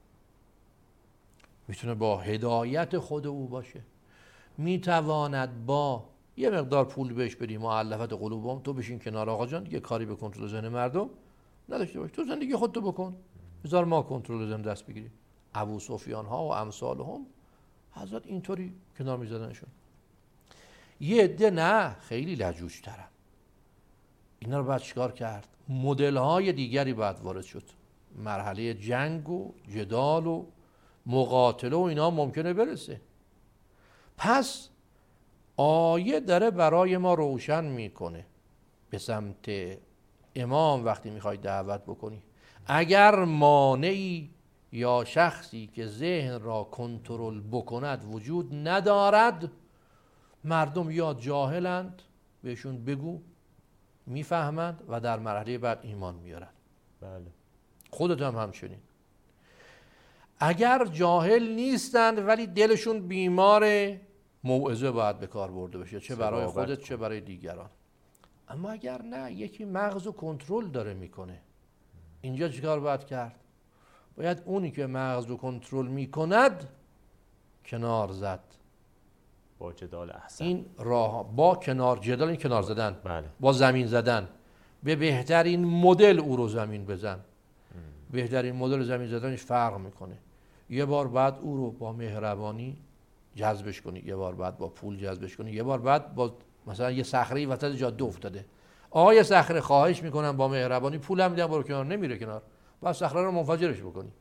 میتونه با هدایت خود او باشه، میتواند با یه مقدار پول بهش بدی، مؤلفت قلوبهم، تو بشین کنار آقا جان دیگه کاری به کنترل ذهن مردم نداشته باش، تو زندگی خودتو بکن، بذار ما کنترل ذهن دست بگیریم. ابو سفیان ها و امثالهم حضرت اینطوری کنار میزدنشون. یه عده نه، خیلی لجوج ترن. اینا رو باید چیکار کرد؟ مدل های دیگری باید وارد شد. مرحله جنگ و جدال و مقاتله و اینا ممکنه برسه. پس آیه داره برای ما روشن میکنه به سمت امام وقتی میخوای دعوت بکنی، اگر مانعی یا شخصی که ذهن را کنترل بکند وجود ندارد، مردم یا جاهلند بهشون بگو، میفهمند و در مرحله بعد ایمان میارن. بله. خودت هم همچنین. اگر جاهل نیستند ولی دلشون بیماره، موعظه باید به کار برده بشه، چه برای خودت چه برای دیگران. اما اگر نه، یکی مغز و کنترل داره میکنه، اینجا چیکار باید کرد؟ باید اونی که مغز و کنترل میکند کنار زد. با جدال احسن. این راه با جدال، این کنار زدن. بله. با زمین زدن. به بهترین مدل او رو زمین بزن. بهترین مدل زمین زدنش فرق میکنه. یه بار بعد او رو با مهربانی جذبش کنی، یه بار بعد با پول جذبش کنی، یه بار بعد با مثلا یه صخره وسط جاده افتاده، آقا صخره خواهش میکنم با مهربانی پولم میدم برو کنار، نمیره کنار، بعد صخره رو منفجرش بکنی.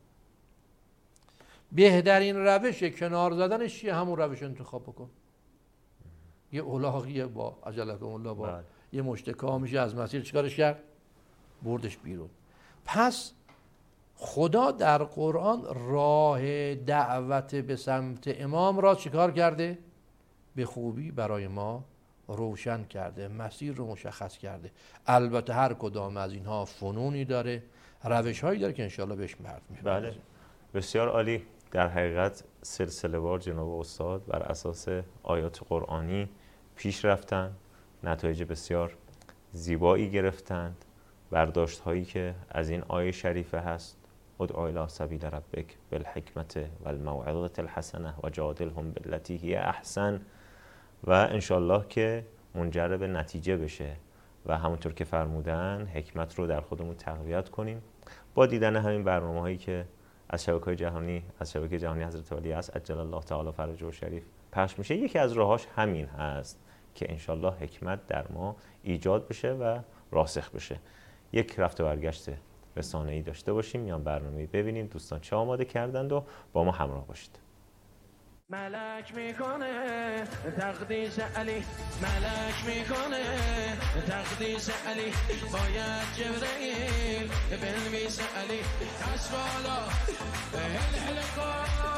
بهترین روش کنار زدنش چیه؟ همون روش انتخاب بکن. یه الاغیه با عجلکم الله با یه مشتکا میشه از مسیر چیکارش کرد؟ بردش بیرون. پس خدا در قرآن راه دعوت به سمت امام را چیکار کرده؟ به خوبی برای ما روشن کرده، مسیر رو مشخص کرده. البته هر کدام از اینها فنونی داره، روش هایی داره که انشاءالله بهش می‌پردازیم. بله، بسیار عالی. در حقیقت سلسله وار جناب استاد بر اساس آیات قرآنی پیش رفتن، نتایج بسیار زیبایی گرفتند. برداشت هایی که از این آیه شریفه هست، ادعو الی سبیل ربک بالحکمة والموعظة الحسنة وجادلهم بالتي هی احسن، و انشالله که منجر به نتیجه بشه و همونطور که فرمودن حکمت رو در خودمون تقویت کنیم با دیدن همین برنامه هایی که از شبکه جهانی حضرت علی است عجل الله تعالی فرجه و شریف پخش میشه. یکی از راهاش همین هست که انشالله حکمت در ما ایجاد بشه و راسخ بشه. یک رفت و برگشت رسانه‌ای داشته باشیم، یا برنامه‌ای ببینیم دوستان چه آماده کردند و با ما همراه باشید. ملک میکنه تقدیس علی، ملک میکنه تقدیس علی، باید جبرئیل بنویس علی، از بالا الحلقا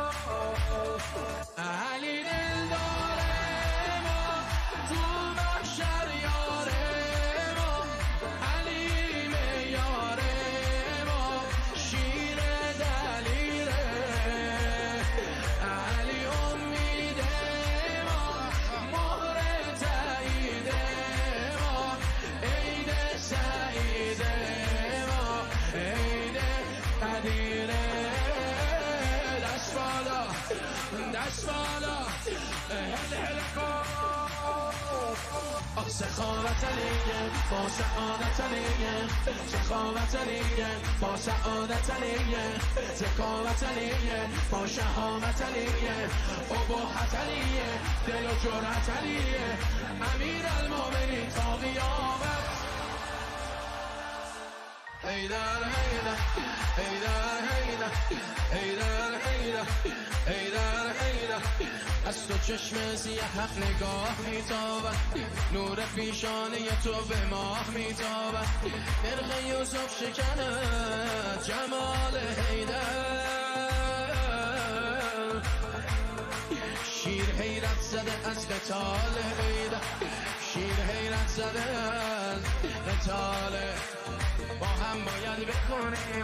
علی دل داره ما، تو محشر یاره ما، علی میاره ما، شیر دلیره علی، امید ما، مهر تایید ما، عید سعید ما، عید قدیره، دست بالا دست بالا الحلقا، سخاوت علیه با سعادت علیه، سخاوت علیه با سعادت علیه، ذکاوت علیه با شهامت علیه، اباحت علیه دل و جرأت علیه، امیر المومنین تا قیامت. حیدر حیدر حیدر حیدر حیدر حیدر حیدر حیدر، از تو چشم سیه حق نگاه میتابد، نور پیشانه تو به ماه میتابد، مرغ یوسف شکند جمال حیدر، شیر حیرت زده از قتال حیدر، شیر حیرت زده از قتال، با هم باید بکنیم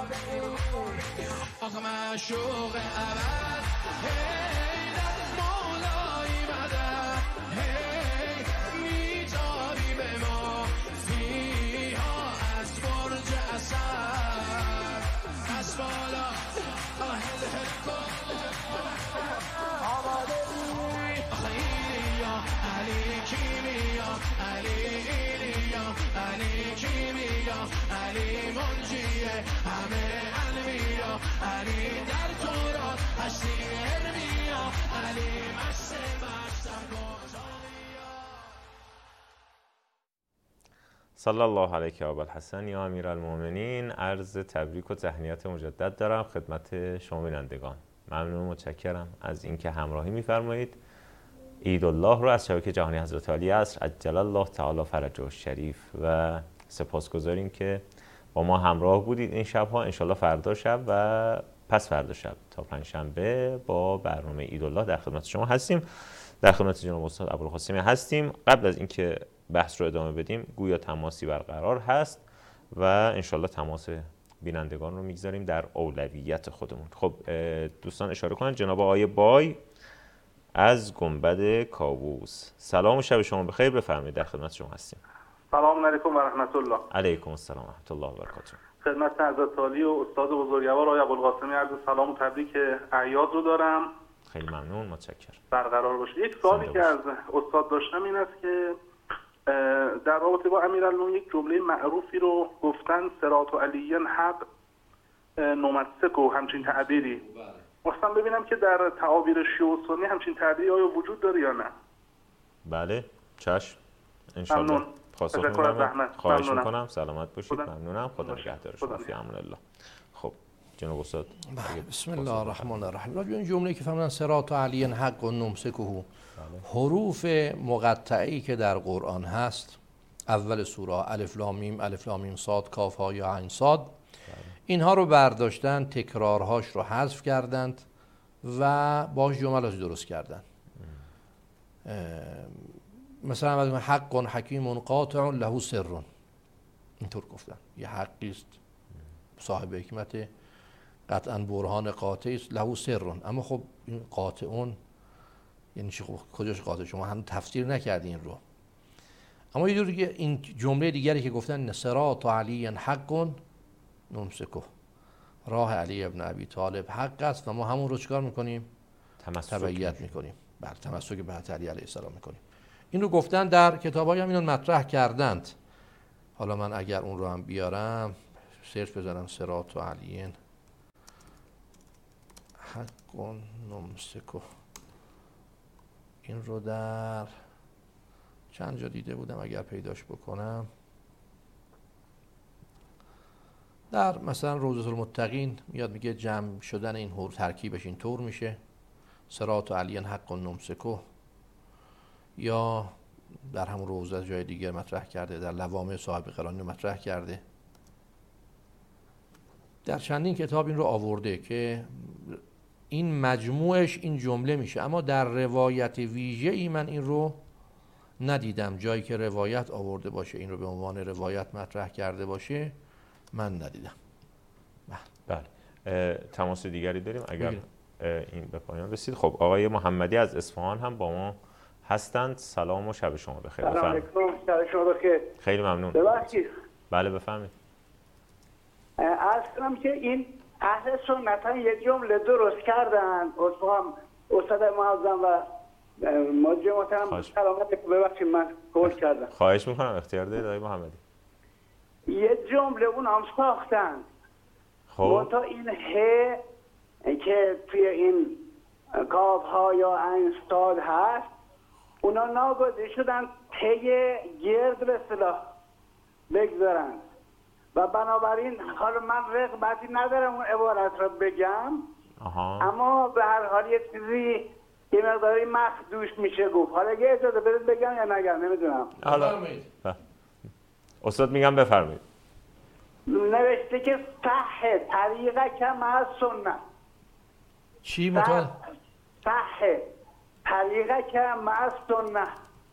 آقا معشوق ابد، حیدر مولای مدد، هی میتابی به ما فیها از برج اسد، از بالا اهل کن آماده یا علی کیمیا، علی ایلیا، علی کیمیا، علی منجیه همه انبیا، علی در تورات هستی ارمیا، علی مست مستم گوزانیا. صلی الله علیک ابوالحسن یا امیرالمؤمنین. عرض تبریک و تهنیت مجدد دارم خدمت شما بینندگان. ممنون و متشکرم از اینکه همراهی می‌فرمایید. عید الله رو از شبکه جهانی حضرت علی عصر عجل الله تعالی فرجه الشریف و سپاسگزاریم که با ما همراه بودید این شب‌ها. انشالله فردا شب و پس فردا شب تا پنجشنبه با برنامه عید الله در خدمت شما هستیم. در خدمت جناب استاد ابوالقاسمی هستیم. قبل از اینکه بحث رو ادامه بدیم گویا تماسی برقرار هست و انشالله تماس بینندگان رو میگذاریم در اولویت خودمون. خب دوستان اشاره کنن جناب آقای بای از گنبد کاووس. سلام و شب شما بخیر، بفرمایید در خدمت شما هستیم. سلام علیکم و رحمت الله. علیکم السلام و رحمت الله و برکاته. خدمت حضرت عالی و استاد بزرگوار آقای ابوالقاسمی عرض سلام و تبریک اعیاد رو دارم. خیلی ممنون، متشکرم. برقرار باشه. یک سوالی که از استاد داشتم این است که در رابطه با امیرالمومنین یک جمله معروفی رو گفتن، صراط علی حق نمسک و همچین تعبیری. خواستم ببینم که در تعابیر شیعه و سنی همچین تعبیری آیا وجود داره یا نه؟ بله، چشم. انشالله پاسخ میدم. خواهش میکنم. سلامت باشید. ممنونم. خدا نگهدار شما. فی امان الله. خب جناب استاد. بسم الله الرحمن الرحیم. راجع به این جمله که فهمیدن صراط علی حق و نمسکه، حروف مقطعی که در قرآن هست، اول سوره الف لام میم صاد کاف ها یا عین صاد، اینها رو برداشتن، تکرارهاش رو حذف کردند و باش جملاتی درست کردند. مثلا حق حکیم قاطع له سر، اینطور گفتن. یه حقی است صاحب حکمت، قطعا برهان قاطعی است، له سر. اما خب این قاطعون یعنی چی؟ خب کجاش قاطع؟ شما هم تفسیر نکردین رو. اما یه جور دیگه این جمله دیگری که گفتن صراط علی حق نمسکه، راه علی ابن ابی طالب حق است و ما همون رو چکار میکنیم؟ تبعیت میکنیم. بله، تمسک به علی علیه السلام میکنیم. این رو گفتن در کتابای هم اینو مطرح کردند. حالا من اگر اون رو هم بیارم سرچ بزنم صراط علی حق نمسکه، این رو در چند جا دیده بودم، اگر پیداش بکنم در مثلا روضة المتقین میاد میگه جمع شدن این حروف ترکیبش اینطور میشه صراط علی حق نمسکه، یا در همون روضه جای دیگر مطرح کرده، در لوامع صاحب قرآنی مطرح کرده، در چندین کتاب این رو آورده که این مجموعش این جمله میشه. اما در روایت ویژه ای من این رو ندیدم، جایی که روایت آورده باشه این رو به عنوان روایت مطرح کرده باشه من ندیدم. بله. تماس دیگری داریم اگر این به پایان رسید. خب آقای محمدی از اصفهان هم با ما هستند. سلام و شب شما بخیر. سلام علیکم. شب شما بخیر. خیلی ممنون. ببخشید. بله بفرمایید. عرض کنم که این اهل سنت ها یک جمله درست کردن، استاد معظم و موجه محترم سلامت. ببخشید من گل کردم. خواهش میکنم، اختیار دارید آقای محمدی. یه جمله اون هم ساختن. خب منتها این ه که توی این کاف ها یا عین صاد هست، اونا ناگزیر شدن ته گرد به اصطلاح بگذارن و بنابراین حالا من رغبتی ندارم اون عبارت رو بگم. اما به هر حال یه چیزی یه مقداری مخدوش میشه گفت. حالا اگه اجازه بدید بگم یا نگم نمیدونم. حالا استاد میگم بفرمایید. نوشته که صح طریقه که مع سنت. چی مطمئن؟ صح طریقه که مع سنت.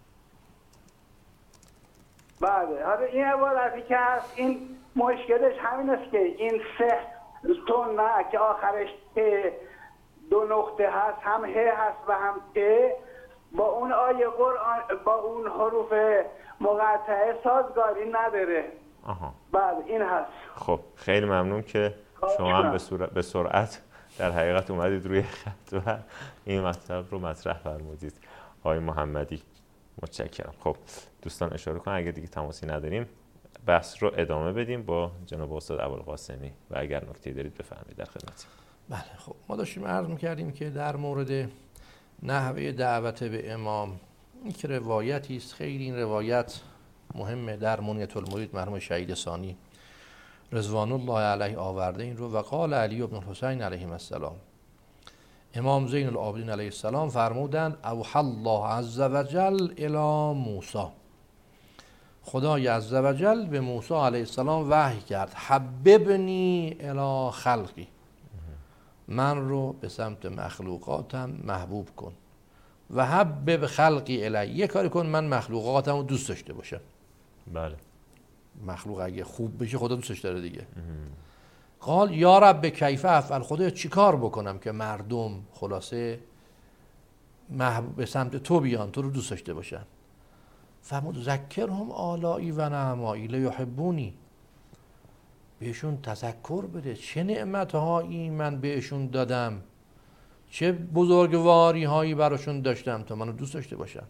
بله، حالا این عبارتی که هست این مشکلش همین است که این سه سنت که آخرش دو نقطه هست، هم ه هست و هم ت، با اون آیه قرآن با اون حروف مقطعه سازگاری نداره. بله این هست. خب خیلی ممنون که شما هم به سرعت در حقیقت اومدید روی خط و این مطلب رو مطرح فرمودید آقای محمدی. متشکرم. خب دوستان اشاره کنن اگه دیگه تماسی نداریم بحث رو ادامه بدیم با جناب استاد ابوالقاسمی و اگر نکته‌ای دارید بفرمایید در خدمتیم. بله خب ما داشتیم عرض می‌کردیم که در مورد نحوه دعوت به امام این که روایتی است، خیلی این روایت مهمه، در منیة المرید مرحوم شهید ثانی رضوان الله علیه آورده این رو. و قال علی بن الحسین علیه السلام، امام زین العابدین علیه السلام فرمودند اوحی الله عز وجل الی موسی، خدای عز وجل به موسی علیه السلام وحی کرد حببنی الی خلقی، من رو به سمت مخلوقاتم محبوب کن، و حبب خلقی الی، یه کاری کن من مخلوقاتم رو دوست داشته باشم. بله. مخلوق اگه خوب بشه خدا دوستش داره دیگه. قال یا رب کیف افعل، خدا چی کار بکنم که مردم خلاصه محبوب به سمت تو بیان، تو رو دوست داشته باشن. فرمود ذکرهم آلائی و نعمایی لیحبونی، بهشون تذکر بده چه نعمتهایی من بهشون دادم، چه بزرگواری هایی براشون داشتم تا منو دوست داشته باشن.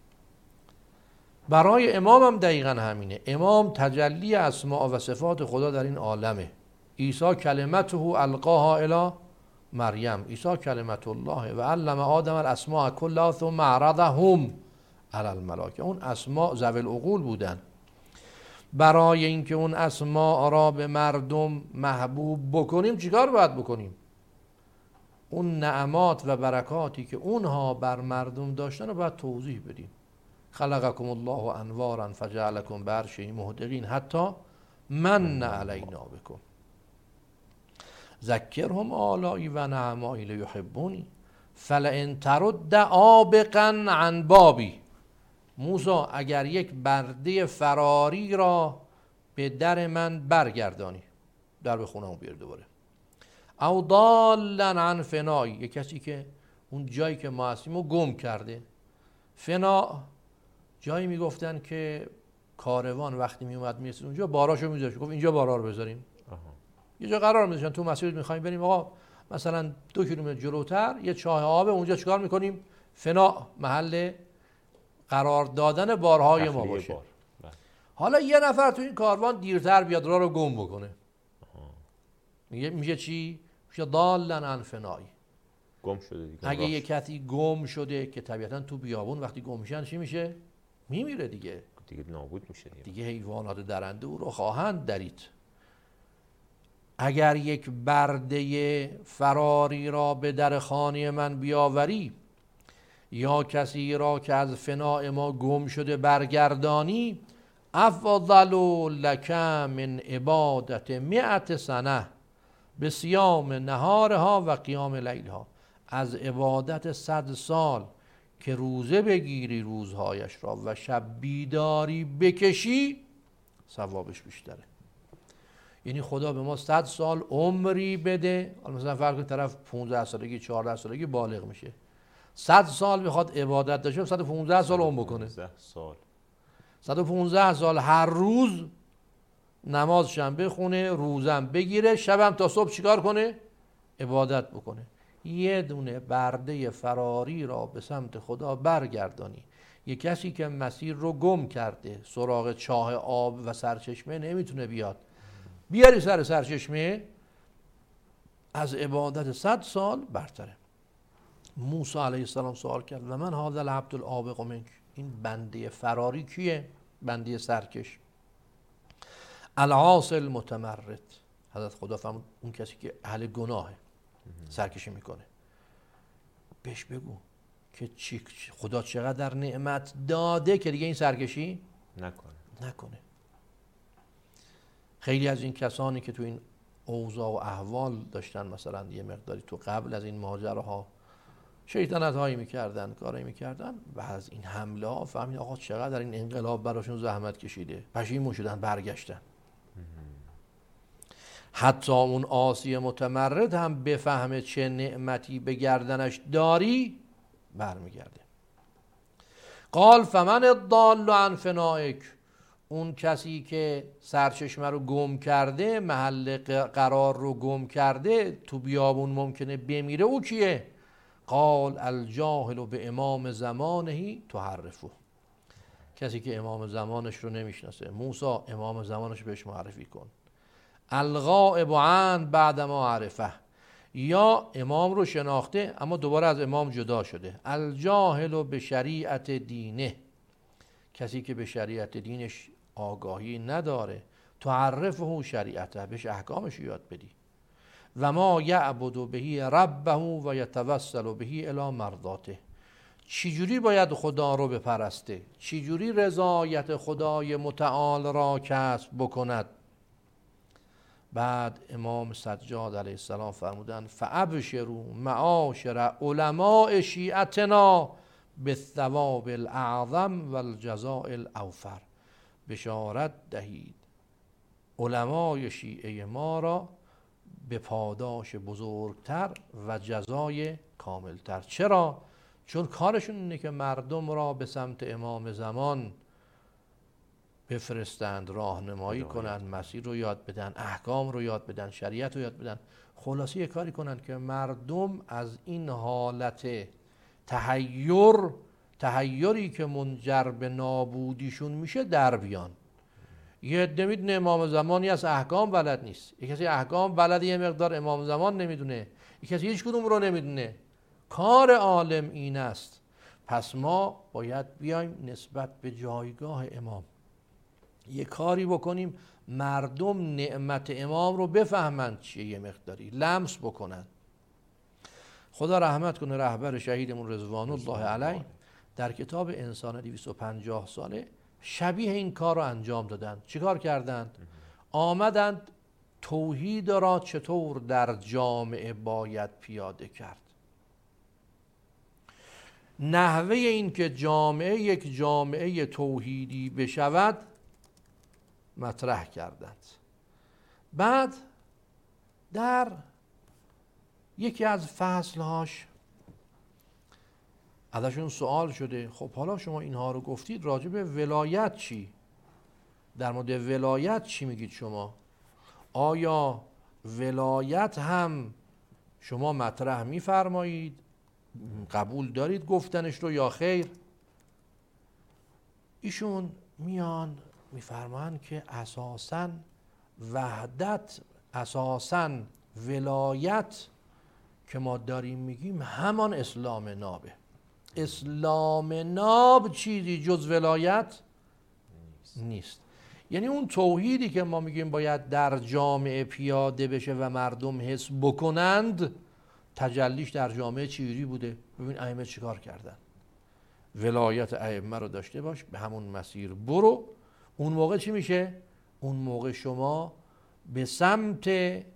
برای امامم دقیقا همینه. امام تجلی اسماء و صفات خدا در این عالمه. عیسی کلمته القاها الی مریم، عیسی کلمت الله و علم آدم الاسماء کلها ثم عرضهم علی الملائکه. اون اسماء ذوی العقول بودن. برای اینکه اون اسماء را به مردم محبوب بکنیم چیکار باید بکنیم؟ اون نعمات و برکاتی که اونها بر مردم داشتن رو باید توضیح بدیم. خلقکم الله انوارا فجعلکم بعرشه مهدقین حتی من علینا بکم. ذکرهم آلائی و نعمایی لیحبونی فلئن ترد عابقا عن بابی. موسی اگر یک برده فراری را به در من برگردانی، در به خونه‌مو بیار دوباره. او ضالا عن فنایی، یک کسی که اون جایی که ما هستیم رو گم کرده. فنا جایی میگفتن که کاروان وقتی میومد میرسید اونجا باراشو میذاشت، گفت اینجا بارا رو بذاریم. یه جا قرار میذاشتن تو مسیر میخوایم بریم، آقا مثلا 2 کیلومتر جلوتر یه چاه آبه، اونجا چیکار میکنیم؟ فنا محل قرار دادن بارهای ما باشه. بار. حالا یه نفر تو این کاروان دیرتر بیاد راه رو گم بکنه، میشه چی؟ میشه ضالا عن فنایی، گم شده دیگه. اگه یه کسی گم شده که طبیعتا تو بیابون وقتی گم میشن چی میشه؟ میمیره دیگه نابود میشه دیگه حیوانات درنده او رو خواهند درید. اگر یک برده فراری را به در خانه من بیاوری، یا کسی را که از فناء ما گم شده برگردانی، افضل لک من عبادت 100 سنه به صیام نهارها و قیام لیلها، از عبادت 100 سال که روزه بگیری روزهایش را و شب بیداری بکشی ثوابش بیشتره. یعنی خدا به ما 100 سال عمری بده، مثلا فرض کنید طرف 15 سالگی 14 سالگی بالغ میشه، 100 سال بخواد عبادت داشته 115 سال عمر بکنه. 115 سال هر روز نمازشم بخونه، روزم بگیره، شبم تا صبح چیکار کنه؟ عبادت بکنه. یه دونه برده فراری را به سمت خدا برگردانی. یه کسی که مسیر رو گم کرده، سراغ چاه آب و سرچشمه نمیتونه بیاد، بیاری سر سرچشمه، از عبادت 100 سال برتره. موسی علیه السلام سوال کرد و من هذا العبد العابق منک، این بنده فراری کیه؟ بنده سرکش. العاصی المتمرد، حضرت خدا فرمود اون کسی که اهل گناهه، سرکشی میکنه. بهش بگو که خدا چقدر نعمت داده که دیگه این سرکشی نکنه. خیلی از این کسانی که تو این اوضاع و احوال داشتن، مثلا یه مقداری تو قبل از این ماجراها شیطنت هایی میکردن، کارایی میکردن، و از این حمله ها فهمید آقا چقدر این انقلاب براشون زحمت کشیده، پشیمون شدن، برگشتن. حتی اون عاصی متمرد هم بفهمه چه نعمتی به گردنش داری، برمیگرده. قال فمن الضال عن فنائک، اون کسی که سرچشمه رو گم کرده، محل قرار رو گم کرده، تو بیابون ممکنه بمیره، او کیه؟ قال الجاهل به امام زمانه تحرفه، کسی که امام زمانش رو نمیشناسه. موسی امام زمانش بهش معرفی کن. الغائب عن بعد ما عرفه، یا امام رو شناخته اما دوباره از امام جدا شده. الجاهل به شریعت دینه، کسی که به شریعت دینش آگاهی نداره، تعرفه شریعته، بهش احکامش یاد بدی. و ما یعبد بهی ربه و یتوسل بهی الی مرضاته، چجوری باید خدا رو بپرسته، چجوری رضایت خدای متعال را کسب بکند. بعد امام سجاد علیه السلام فرمودن فابشروا معاشر علماء شیعتنا بالثواب الاعظم و الجزاء الاوفر، بشارت دهید علمای شیعه ما را به پاداش بزرگتر و جزای کاملتر. چرا؟ چون کارشون اینه که مردم را به سمت امام زمان بفرستند، راهنمایی کنند، مسیر رو یاد بدن، احکام رو یاد بدن، شریعت رو یاد بدن. خلاصه یه کاری کنند که مردم از این حالت تحیری که منجر به نابودیشون میشه در بیان. یه عده میدونه امام زمانی از احکام بلد نیست، یه کسی احکام بلده یه مقدار، امام زمان نمیدونه، یه کسی هیچ کدوم رو نمیدونه. کار عالم این است. پس ما باید بیایم نسبت به جایگاه امام یه کاری بکنیم مردم نعمت امام رو بفهمند چیه، یه مقداری لمس بکنن. خدا رحمت کنه رهبر شهیدمون رضوان الله علیه در کتاب انسان 250 ساله شبیه این کار رو انجام دادن. چیکار کردند؟ آمدند توحید را چطور در جامعه باید پیاده کرد، نحوه این که جامعه یک جامعه توحیدی بشود مطرح کردند. بعد در یکی از فصلهاش ازشون سوال شده خب حالا شما اینها رو گفتید، راجع به ولایت چی؟ در مورد ولایت چی میگید شما؟ آیا ولایت هم شما مطرح میفرمایید، قبول دارید گفتنش رو یا خیر؟ ایشون میان میفرمان که اساساً وحدت، اساساً ولایت که ما داریم میگیم همان اسلام نابه. اسلام ناب چیزی جز ولایت نیست. یعنی اون توحیدی که ما میگیم باید در جامعه پیاده بشه و مردم حس بکنند، تجلیش در جامعه چیوری بوده؟ ببین ائمه چیکار کردن. ولایت ائمه رو داشته باش، به همون مسیر برو. اون موقع چی میشه؟ اون موقع شما به سمت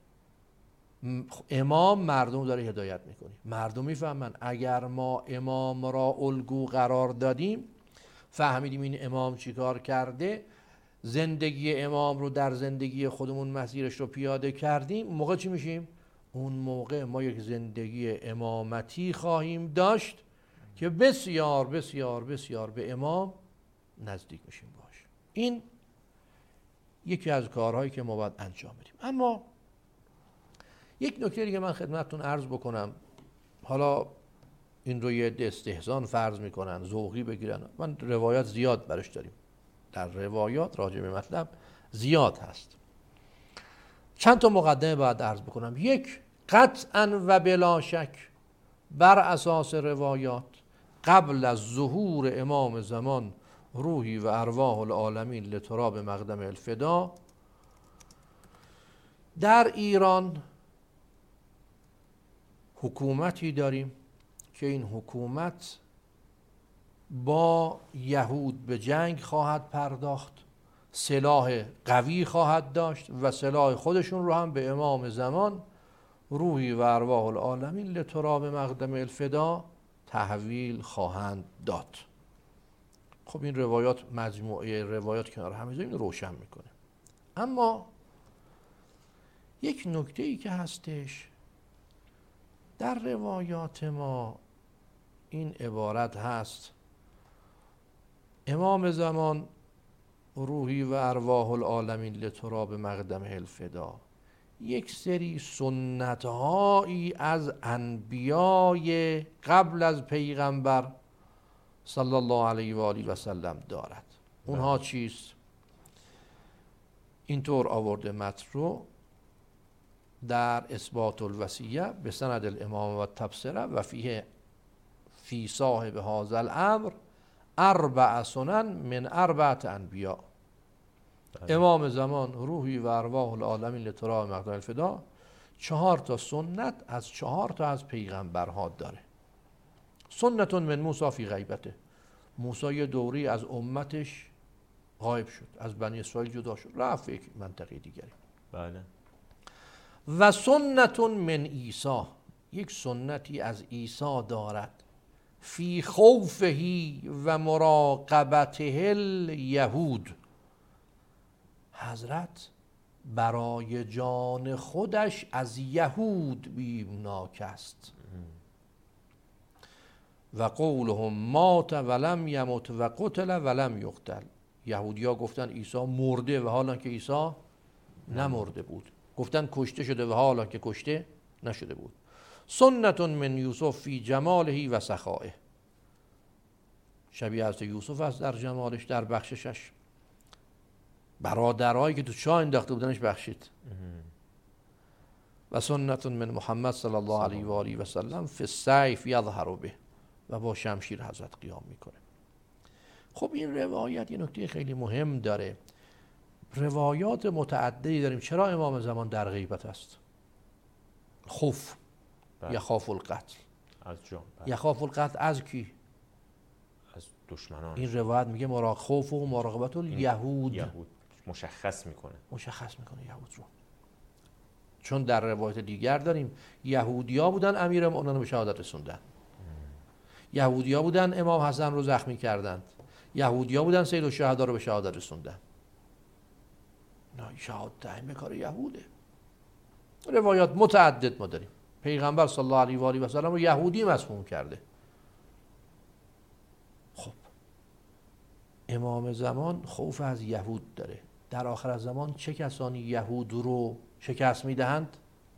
امام مردم داره هدایت میکنی. مردم میفهمن اگر ما امام را الگو قرار دادیم، فهمیدیم این امام چیکار کرده، زندگی امام رو در زندگی خودمون مسیرش رو پیاده کردیم، موقع چی میشیم؟ اون موقع ما یک زندگی امامتی خواهیم داشت که بسیار بسیار بسیار به امام نزدیک میشیم باش. این یکی از کارهایی که ما باید انجام بدیم. اما یک نکته دیگه من خدمتتون عرض بکنم، حالا این رو یه استحسان فرض میکنن، ذوقی بگیرن، من روایات زیاد برش داریم، در روایات راجع به مطلب زیاد هست. چند تا مقدمه باید عرض بکنم. یک، قطعا و بلا شک بر اساس روایات قبل از ظهور امام زمان روحی و ارواح العالمین لتراب مقدم الفدا، در ایران حکومتی داریم که این حکومت با یهود به جنگ خواهد پرداخت، سلاح قوی خواهد داشت و سلاح خودشون رو هم به امام زمان روحی و ارواح العالمین لتراب مقدم الفدا تحویل خواهند داد. خب این روایات، مجموعه روایات کنار هم میذاریم، روشن میکنه. اما یک نکته ای که هستش در روایات ما، این عبارت هست امام زمان روحی و ارواح العالمین لتراب مقدم الفدا یک سری سنتهایی از انبیای قبل از پیغمبر صلی الله علیه و آله و سلم دارد. اونها چیست؟ اینطور آورده متن رو در اثبات الوصیه به سند الامام و تبصره و فی صاحب هذا الامر 4 سنن من 4 انبیاء. امام زمان روحی و ارواح العالمین لترا مقدم الفدا 4 تا سنت از 4 تا از پیغمبرها داره. سنت من موسی فی غیبته، موسی یه دوری از امتش غایب شد، از بنی اسرائیل جدا شد، رفت یک منطقه دیگری. بله. و سنت من عیسی، یک سنتی از عیسی دارد، فی خوفه و مراقبته الیهود، حضرت برای جان خودش از یهود بیمناک است. و قولهم مات ولم یمت و قتل ولم یقتل، یهودیا گفتن عیسی مرده و حالا که عیسی نمرده بود، گفتن کشته شده و حالا که کشته نشده بود. سنت من یوسف فی جماله و سخائه، شبیه از یوسف است در جمالش، در بخششش. برادرهایی که تو چاه انداخته بودنش بخشید. و سنت من محمد صلی الله علیه و آله و سلم فی السیف یظهر به، و با شمشیر حضرت قیام میکنه. خب این روایت یه نکته خیلی مهم داره. روایات متعددی داریم. چرا امام زمان در غیبت است؟ خوف، یخاف القتل. از جان. یخاف القتل از کی؟ از دشمنان. این روایت میگه خوف و مراقبت الیهود. یهود مشخص میکنه یهود رو. چون در روایت دیگر داریم یهودیا بودن امیر مومنان رو به شهادت رسوندن، یهودیا بودن امام حسن رو زخمی کردند، یهودیا بودن سید الشهدا رو به شهادت رسوندن. نه، شهادت همه کار یهوده. روایات متعدد ما داریم. پیغمبر صلی الله علیه و آله و سلم رو یهودی مسموم کرده. خب امام زمان خوف از یهود داره. در آخر زمان چه کسانی یهود رو شکست میدهند؟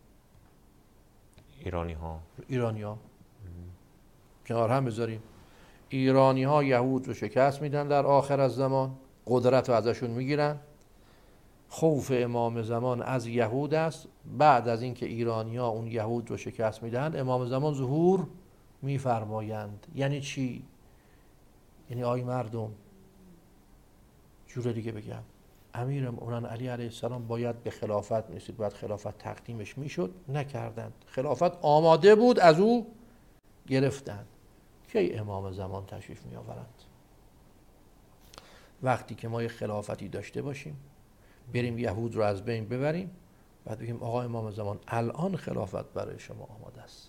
ایرانی ها. کنار هم بذاریم. ایرانی ها یهود رو شکست میدن در آخر زمان، قدرت رو ازشون میگیرن. خوف امام زمان از یهود است. بعد از اینکه ایرانی ها اون یهود رو شکست میدن، امام زمان ظهور میفرمایند. یعنی چی؟ یعنی آی مردم، جور دیگه بگم، امیر مومنان علی علیه السلام باید به خلافت میرسید، باید خلافت تقدیمش میشد، نکردند. خلافت آماده بود، از او گرفتند. کی امام زمان تشریف می آورند؟ وقتی که ما یه خلافتی داشته باشیم، بریم یهود رو از بین ببریم، بعد بگیم آقا امام زمان الان خلافت برای شما آماده است،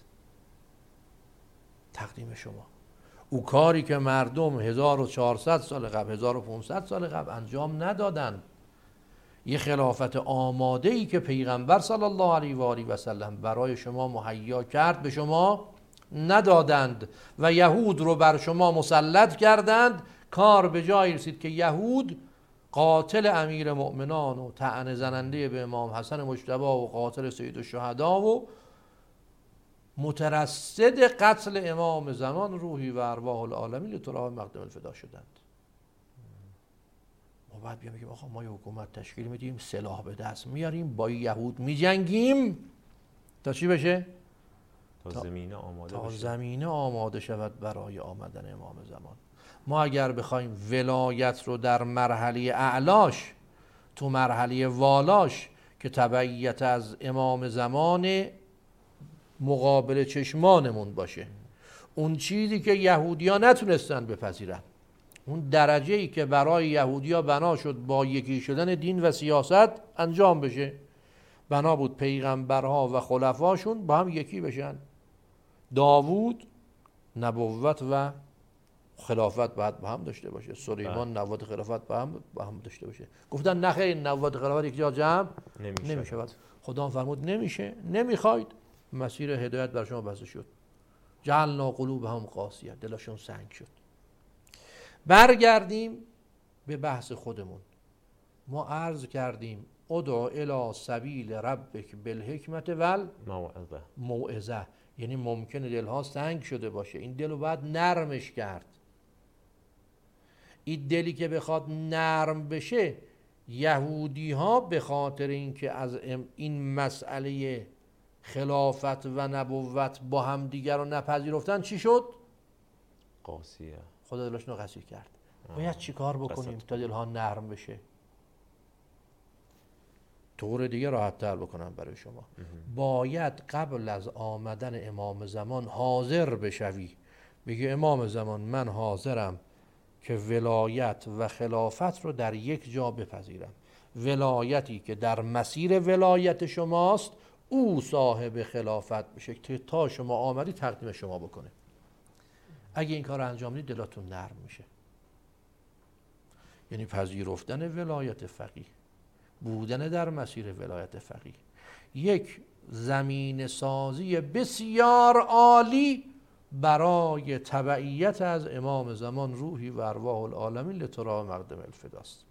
تقدیم شما. او کاری که مردم 1400 سال قبل 1500 سال قبل انجام ندادند، یه خلافت آماده ای که پیغمبر صلی الله علیه و آله و سلم برای شما مهیا کرد به شما ندادند و یهود رو بر شما مسلط کردند. کار به جایی رسید که یهود قاتل امیر مؤمنان و طعنه زننده به امام حسن مجتبی و قاتل سید الشهدا و مترصد قتل امام زمان روحی و ارواح العالمین لترا مقدم الفدا شدند. ما بعد بیام بگیم آقا ما یه حکومت تشکیل میدیم، سلاح به دست میاریم، با یهود میجنگیم تا چی بشه؟ تا زمینه آماده شود برای آمدن امام زمان. ما اگر بخوایم ولایت رو در مرحله اعلاش، تو مرحله والاش که تبعیت از امام زمان مقابل چشمانمون باشه، اون چیزی که یهودیا نتونستن بپذیرن، اون درجه‌ای که برای یهودیا بنا شد با یکی شدن دین و سیاست انجام بشه، بنا بود پیغمبرها و خلفاشون با هم یکی بشن. داوود نبوت و خلافت باید با هم داشته باشه، سلیمان نبوت خلافت با هم داشته باشه. گفتن نه خیر، نبوت خلافت یک جا جمع نمیشه. خدا فرمود نمیشه، نمیخواید، مسیر هدایت بر شما بسته شد. جعلنا قلوبهم قاسیه، دلشون سنگ شد. برگردیم به بحث خودمون. ما عرض کردیم ادعو الی سبیل ربک بالحکمت والموعظه، یعنی ممکنه دلها سنگ شده باشه، این دل رو باید نرمش کرد. این دلی که بخواد نرم بشه، یهودی ها به خاطر اینکه از این مسئله خلافت و نبوت با هم دیگر رو نپذیرفتن، چی شد؟ قاسیه. خدا دلشون رو قسی کرد. باید چی کار بکنیم تا دلها نرم بشه؟ طور دیگه راحت تر بکنم برای شما. باید قبل از آمدن امام زمان حاضر بشوی، بگی امام زمان من حاضرم که ولایت و خلافت رو در یک جا بپذیرم. ولایتی که در مسیر ولایت شماست او صاحب خلافت بشه که تا شما آمدی تقدیم شما بکنه. اگه این کار انجام بدید دلاتون نرم میشه. یعنی پذیرفتن ولایت فقیه، بودن در مسیر ولایت فقیه، یک زمین سازی بسیار عالی برای تبعیت از امام زمان روحی و ارواح العالمین لترا مقدم الفداست.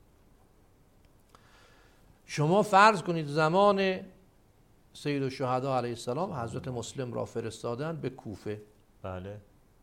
شما فرض کنید زمان سید الشهدا علیه السلام حضرت مسلم را فرستادن به کوفه. بله.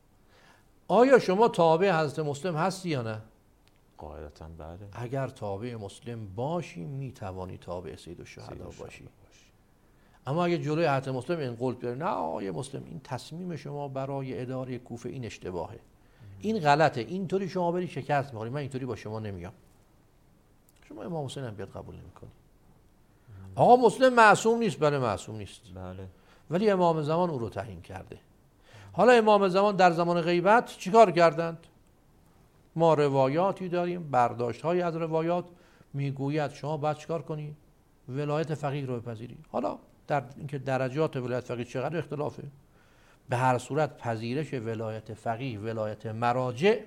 آیا شما تابع حضرت مسلم هستی یا نه؟ قاعدتاً بله. اگر تابع مسلم باشی میتوانی تابع سید الشهدا باشی. اما اگه جلوی حضرت مسلم این قول بیاری نه آقای مسلم این تصمیم شما برای اداره کوفه این اشتباهه، این غلطه، اینطوری شما بری شکست می‌خوری، من اینطوری با شما نمیام. شما امام حسین هم بیاد قبول نمی‌کنی. آقا مسلم معصوم نیست، بله معصوم نیست. بله. ولی امام زمان او رو تعیین کرده. حالا امام زمان در زمان غیبت چیکار کردند؟ ما روایاتی داریم، برداشت‌هایی از روایات میگوید شما باید چیکار کنی؟ ولایت فقیه رو بپذیری. حالا در اینکه درجات ولایت فقیه چقدر اختلافه، به هر صورت پذیرش ولایت فقیه، ولایت مراجع،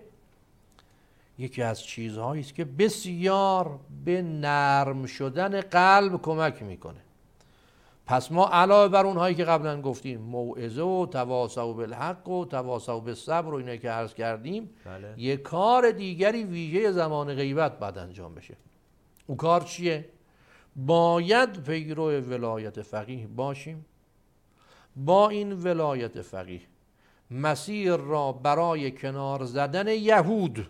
یکی از چیزهایی است که بسیار به نرم شدن قلب کمک میکنه. پس ما علاوه بر اونهایی که قبلا گفتیم موعظه و تواصوا بالحق و تواصوا بالصبر و اینایی که عرض کردیم، بله. یک کار دیگری ویژه زمان غیبت بعد انجام بشه. اون کار چیه؟ باید پیرو ولایت فقیه باشیم، با این ولایت فقیه مسیر را برای کنار زدن یهود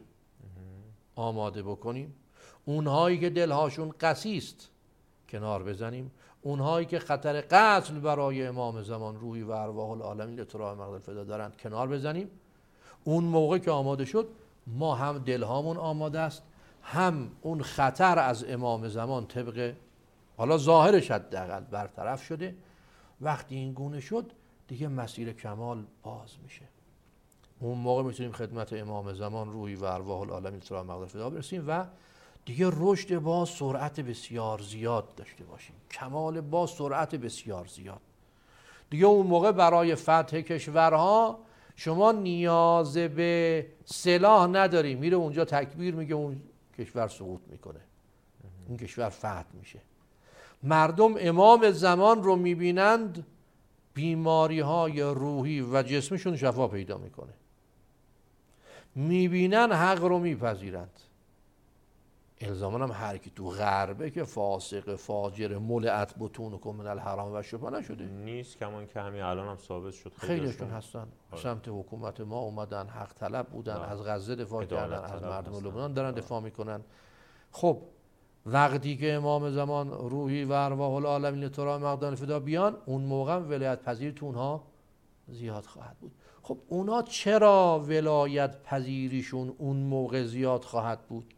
آماده بکنیم. اونهایی که دلهاشون قسی است کنار بزنیم، اونهایی که خطر قتل برای امام زمان روحی و ارواح العالمین لترا مقدم الفدا دارند کنار بزنیم. اون موقع که آماده شد ما هم دلهامون آماده است، هم اون خطر از امام زمان طبق حالا ظاهرش حداقل برطرف شده. وقتی این گونه شد دیگه مسیر کمال باز میشه. اون موقع میتونیم خدمت امام زمان روحی و ارواح العالمین لترا مقدم الفدا برسیم و دیگه رشد با سرعت بسیار زیاد داشته باشیم، کمال با سرعت بسیار زیاد. دیگه اون موقع برای فتح کشورها شما نیاز به سلاح نداری، میره اونجا تکبیر میگه اون کشور سقوط میکنه، اون کشور فتح میشه. مردم امام زمان رو میبینند بیماری های روحی و جسمشون شفا پیدا میکنه، میبینن حق رو میپذیرند. الزاما هم هر کی تو غربه که فاسق فاجر ملعت بطونکم من الحرام و شبهه نشده نیست، کمان که همین الان هم ثابت شد خیلیشون هستن. سمت حکومت ما اومدن، حق طلب بودن، از غزه دفاع کردن، از مردم لبنان دارن دفاع میکنن. خب وقتی که امام زمان روحی و ارواح العالمین لترا مقدم الفدا بیان، اون موقع ولایت پذیری تو اونها زیاد خواهد بود. خب اونا چرا ولایت پذیریشون اون موقع زیاد خواهد بود؟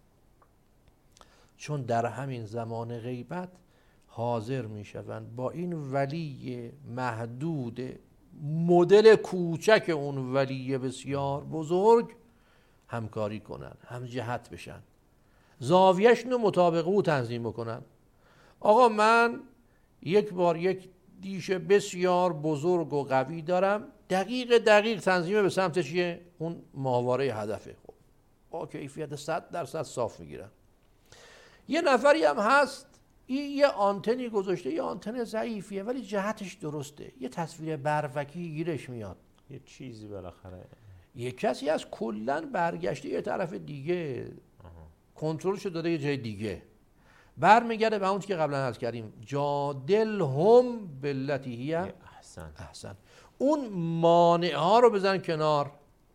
چون در همین زمان غیبت حاضر می شوند با این ولی محدود مدل کوچک اون ولی بسیار بزرگ همکاری کنن، هم جهت بشن، زاویه‌شون رو مطابق او تنظیم بکنن. آقا من یک بار یک دیش بسیار بزرگ و قوی دارم، دقیق تنظیم به سمت چیه؟ اون ماهواره هدفه. خب با کیفیت 100% صاف میگیرن. یه نفری هم هست این یه آنتنی گذاشته، یه آنتن ضعیفیه ولی جهتش درسته، یه تصویر برفکی گیرش میاد، یه چیزی بالاخره. یه کسی از کلن برگشته یه طرف دیگه، کنترلشو داده یه جای دیگه، برمیگرده به اون که قبلا عرض کردیم جادلهم بالتی هی احسن. اون مانع ها رو بزن کنار،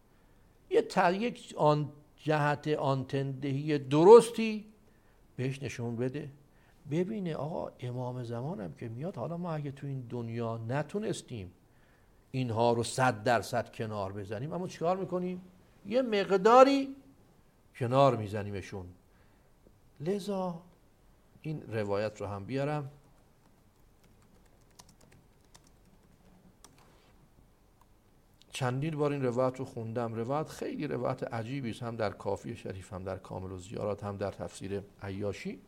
یک جهت آنتندهی درستی بهش نشون بده، ببینه آقا امام زمانم که میاد، حالا ما اگه تو این دنیا نتونستیم اینها رو 100% کنار بزنیم، اما چیکار میکنیم؟ یه مقداری کنار میزنیمشون. لذا این روایت رو هم بیارم. چندین بار این روایت رو خوندم. روایت خیلی روایت عجیبی است، هم در کافی شریف، هم در کامل الزیارات، هم در تفسیر عیاشی.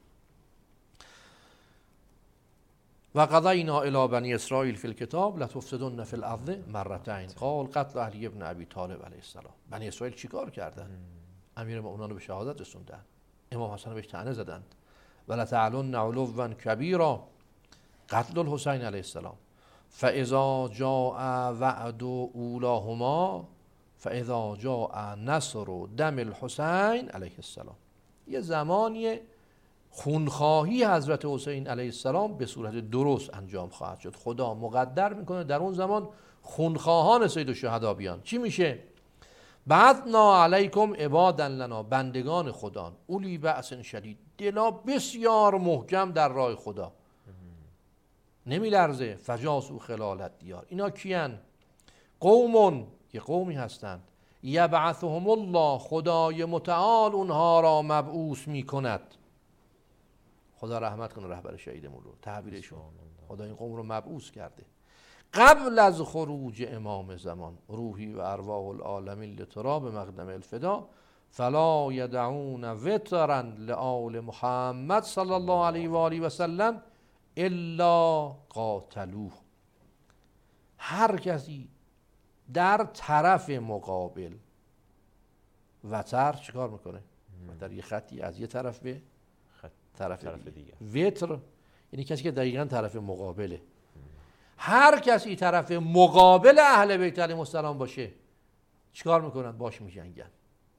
و قضینا الی بنی اسرائیل فی الکتاب لتفسدن فی الارض مرتین قال قتل علی ابن ابی طالب علیه السلام. بنی اسرائیل چیکار کردن؟ امیر مومنان رو به شهادت رسوندن، امام حسن رو بهش طعنه زدند. ولتعلن علوا کبیرا قتل الحسین علیه السلام فاذا جاء وعد اولاهما فاذا جاء نصر دم الحسین علیه السلام. یه زمانی خونخواهی حضرت حسین علیه السلام به صورت درست انجام خواهد شد. خدا مقدر میکنه در اون زمان خونخواهان سید الشهدا بیان. چی میشه؟ بعثنا علیکم عبادا لنا، بندگان خدا، اولی بأس شدید، دلا بسیار محکم در راه خدا، نمی لرزه. فجاسوا خلال الدیار. اینا کیان؟ قومون، یه قومی هستند، یبعثهم الله، خدای متعال اونها را مبعوث میکند. خدا رحمت کنه رهبر شهیدمون رو، تعبیرشون، خدا این قوم رو مبعوث کرده. قبل از خروج امام زمان روحی و ارواح العالمین لتراب مقدم الفدا فلا یدعون وترا لآل محمد صلی الله علیه و آله و سلم الا قاتلوه. هر کسی در طرف مقابل وتر چیکار میکنه؟ در یه خطی از یه طرف به طرف دیگه. وتر یعنی کسی که دقیقاً طرف مقابله. هر کسی طرف مقابل اهل بیت علیهم السلام باشه چیکار میکنن؟ باش میجنگن.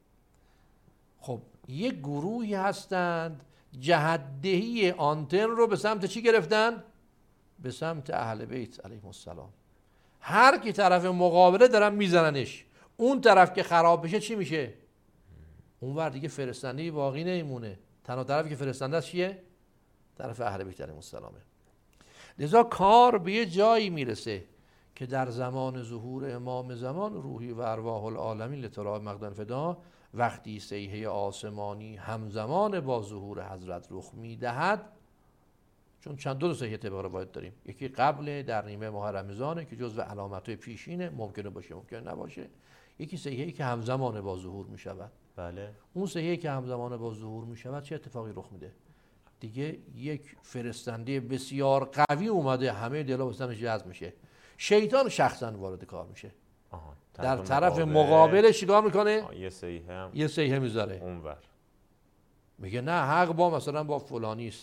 خب یک گروهی هستند جهت‌دهی آنتن رو به سمت چی گرفتن؟ به سمت اهل بیت علیهم السلام. هر کی طرف مقابله دارن میزننش، اون طرف که خراب بشه چی میشه؟ اون ور دیگه فرستنده باقی نمیمونه. تنها طرفی که فرستنده است چیه؟ طرف اهل بیت علیهم السلامه. لذا کار به یه جایی میرسه که در زمان ظهور امام زمان روحی و ارواح العالمین لتراب مقدم فدا، وقتی صیحه آسمانی همزمان با ظهور حضرت رخ میدهد، چون چند دو صیحه طبق روایت داریم، یکی قبل در نیمه ماه رمضانه که جزو علامت‌های پیشینه، ممکنه باشه ممکنه نباشه، یکی صیحه‌ای که همزمان با ظهور میشود. بله. اون صیحه‌ای که همزمان با ظهور میشود چه اتفاقی رخ میده؟ دیگه یک فرستنده بسیار قوی اومده، همه دلا واسش جذب میشه. شیطان شخصا وارد کار میشه. در طرف مقابل چیکار میکنه؟ یه صیحه میذاره اونور، میگه نه حق با مثلا با فلانی است.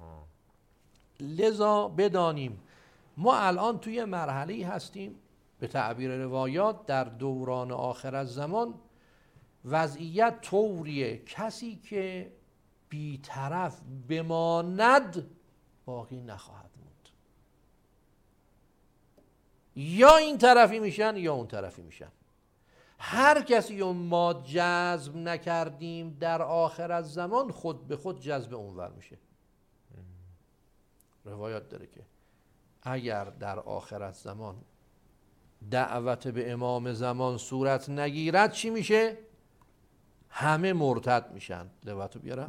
لذا بدانیم ما الان توی مرحله‌ای هستیم به تعبیر روایات در دوران آخر از زمان وضعیت طوریه کسی که بی‌طرف بماند باقی نخواهد موند. یا این طرفی میشن یا اون طرفی میشن. هر کسی رو ما جذب نکردیم در آخر از زمان خود به خود جذب اونور میشه. روایات داره که اگر در آخر از زمان دعوت به امام زمان صورت نگیرد چی میشه؟ همه مرتد میشن. روایتو بیارم.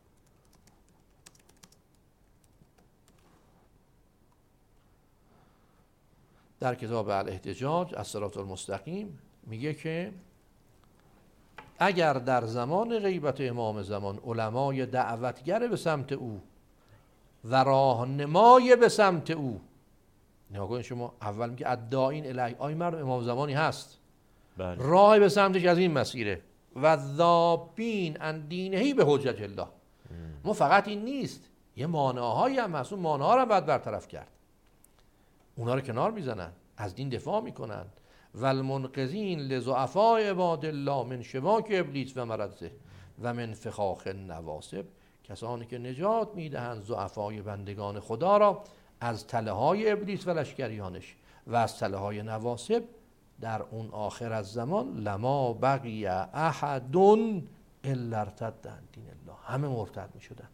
در کتاب الاحتجاج از صراط المستقیم میگه که اگر در زمان غیبت امام زمان علمای دعوتگر به سمت او و راهنمای به سمت او، نگاه کنید شما، اول میگه ادعاین الیه، آی مرد امام زمانی هست، بله. راه به سمتش از این مسیره، و ذابین ان دینهی به حجت الله. ما فقط این نیست، یه مانعهایی هم هست، اون مانعها رو باید برطرف کرد. اونا رو کنار میزنن، از دین دفاع میکنن. والمنقذین لضعفاء عباد الله من شباک ابلیس و مرضه و من فخاخ النواصب، کسانی که نجات میدهند ضعفای بندگان خدا را از تله‌های ابلیس و لشکریانش و از تله‌های نواصب. در اون آخر از زمان لما بقی احد الا ارتد عن دین الله، همه مرتد میشدن.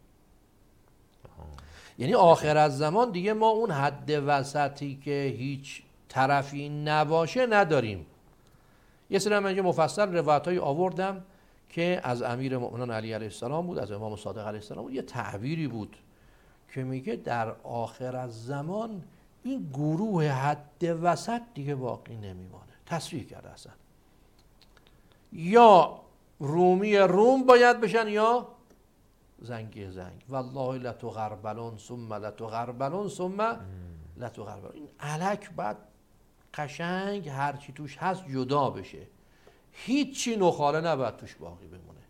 یعنی آخر از زمان دیگه ما اون حد وسطی که هیچ طرفی نباشه نداریم. یه سری من اینجا مفصل روایتایی آوردم که از امیر مؤمنان علی علیه السلام بود، از امام صادق علیه السلام بود، یه تعبیری بود که میگه در آخر از زمان این گروه حد وسط دیگه باقی نمیمانه. تصریح کرده اصلا یا رومی روم باید بشن یا زنگی زنگ. والله لتغربلون ثم لتغربلون ثم لتغربلون. این الک بعد قشنگ هرچی توش هست جدا بشه، هیچی نخاله نباید توش باقی بمونه.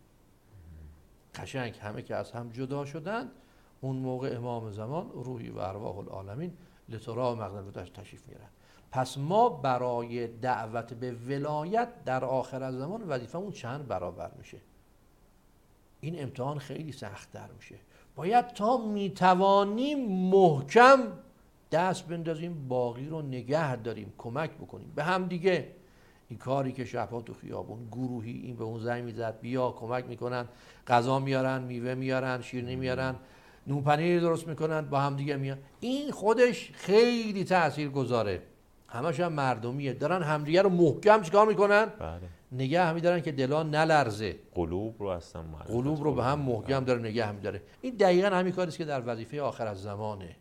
قشنگ همه که از هم جدا شدن، اون موقع امام زمان روحی و ارواح العالمین لترا مقدم رو تشریف میارن. پس ما برای دعوت به ولایت در آخر از زمان وظیفمون چند برابر میشه. این امتحان خیلی سخت‌تر میشه. باید تا میتوانیم محکم دست بندازیم، باقی رو نگه داریم، کمک بکنیم به هم دیگه. این کاری که شبها تو خیابون گروهی این به اون زنگ میزد بیا کمک میکنن، غذا میارن، میوه میارن، شیرینی میارن، نون پنیر درست میکنن، با هم دیگه میان، این خودش خیلی تاثیرگذاره. همش هم مردمیه، دارن همدیگه رو محکم چیکار میکنن؟ بله. نگه میدارن که دلا نلرزه. قلوب رو اصلا قلوب رو به هم محکم داره نگه میداره. این دقیقاً همین کاریه که در وظیفه آخر از زمانه.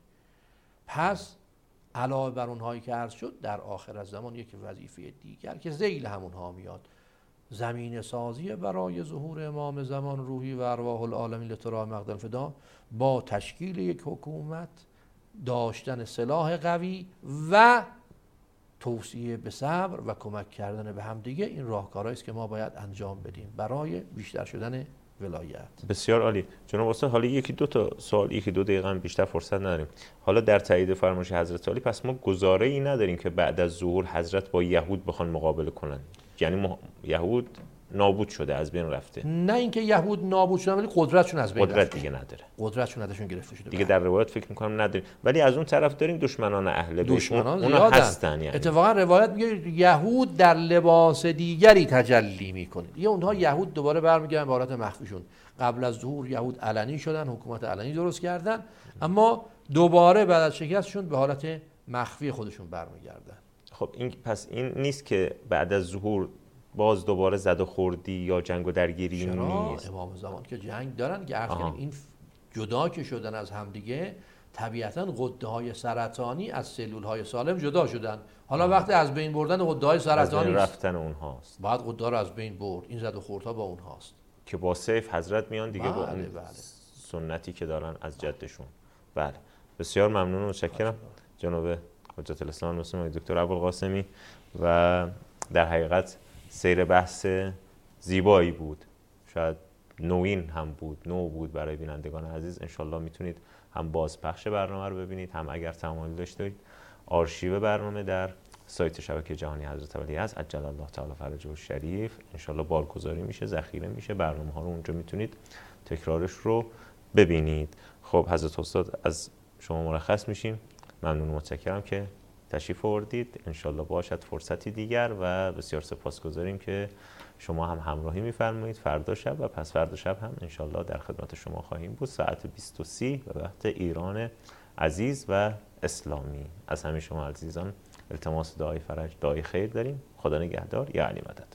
پس علاوه بر اونهایی که عرض شد، در آخر از زمان یک وظیفه دیگر که ذیل همونها میاد، زمین سازی برای ظهور امام زمان روحی و ارواح العالمین لترا مقدم فدا، با تشکیل یک حکومت، داشتن سلاح قوی و توصیه به صبر و کمک کردن به هم دیگه. این راهکارهایی است که ما باید انجام بدیم برای بیشتر شدن ولایت. بسیار عالی جناب استاد. حالا یکی دو تا سوال، یکی دو دقیقه بیشتر فرصت نداریم. حالا در تایید فرمایش حضرت عالی، پس ما گزاره‌ای نداریم که بعد از ظهور حضرت با یهود بخوان مقابله کنن؟ یعنی یهود نابود شده، از بین رفته؟ نه اینکه یهود نابود شدن، ولی قدرتشون از بین رفته. قدرت دیگه نداره. قدرتشون ازشون گرفته شده دیگه. در روایت فکر می‌کنم نداریم، ولی از اون طرف داریم دشمنان اهل بیت، اونا هستن. یعنی اتفاقا روایت میگه یهود در لباس دیگری تجلی میکنه. یه اونها یهود دوباره برمیگردن به حالت مخفیشون. قبل از ظهور یهود علنی شدن، حکومت علنی درست کردن، اما دوباره بعد از شکستشون به حالت مخفی خودشون برمیگردن. خب این پس این نیست که بعد از ظهور باز دوباره زد و خوردی یا جنگ و درگیری نیست؟ امام زمان که جنگ دارن که عرض کردیم این جدا که شدن از همدیگه، طبیعتاً غده‌های سرطانی از سلول‌های سالم جدا شدن. حالا وقتی از بین بردن غده‌های سرطانی رفتن اونهاست، بعد غده رو از بین برد. این زد و خوردها با اونهاست که با سیف حضرت میان دیگه. با اون بله. سنتی که دارن از جدشون. بله بسیار ممنون و متشکرم جناب حجت الاسلام المسلمین دکتر ابوالقاسمی. و در حقیقت سیر بحث زیبایی بود، شاید نوین هم بود، نو بود برای بینندگان عزیز. انشالله میتونید هم بازپخش برنامه رو ببینید، هم اگر تمایل داشته باشید آرشیو برنامه در سایت شبکه جهانی حضرت ولی عصر عجل الله تعالی فرجه الشریف انشالله بارگذاری میشه، ذخیره میشه، برنامه ها رو اونجا میتونید تکرارش رو ببینید. خب حضرت استاد از شما مرخص میشیم. ممنون و متشکرم که تشریف آوردید. انشالله باشد فرصتی دیگر و بسیار سپاسگزاریم که شما هم همراهی میفرمایید. فردا شب و پس فردا شب هم انشالله در خدمت شما خواهیم بود ساعت 20:30 به وقت ایران عزیز و اسلامی. از همه شما عزیزان التماس دعای فرج، دعای خیر داریم. خدا نگهدار. یا علی مدد.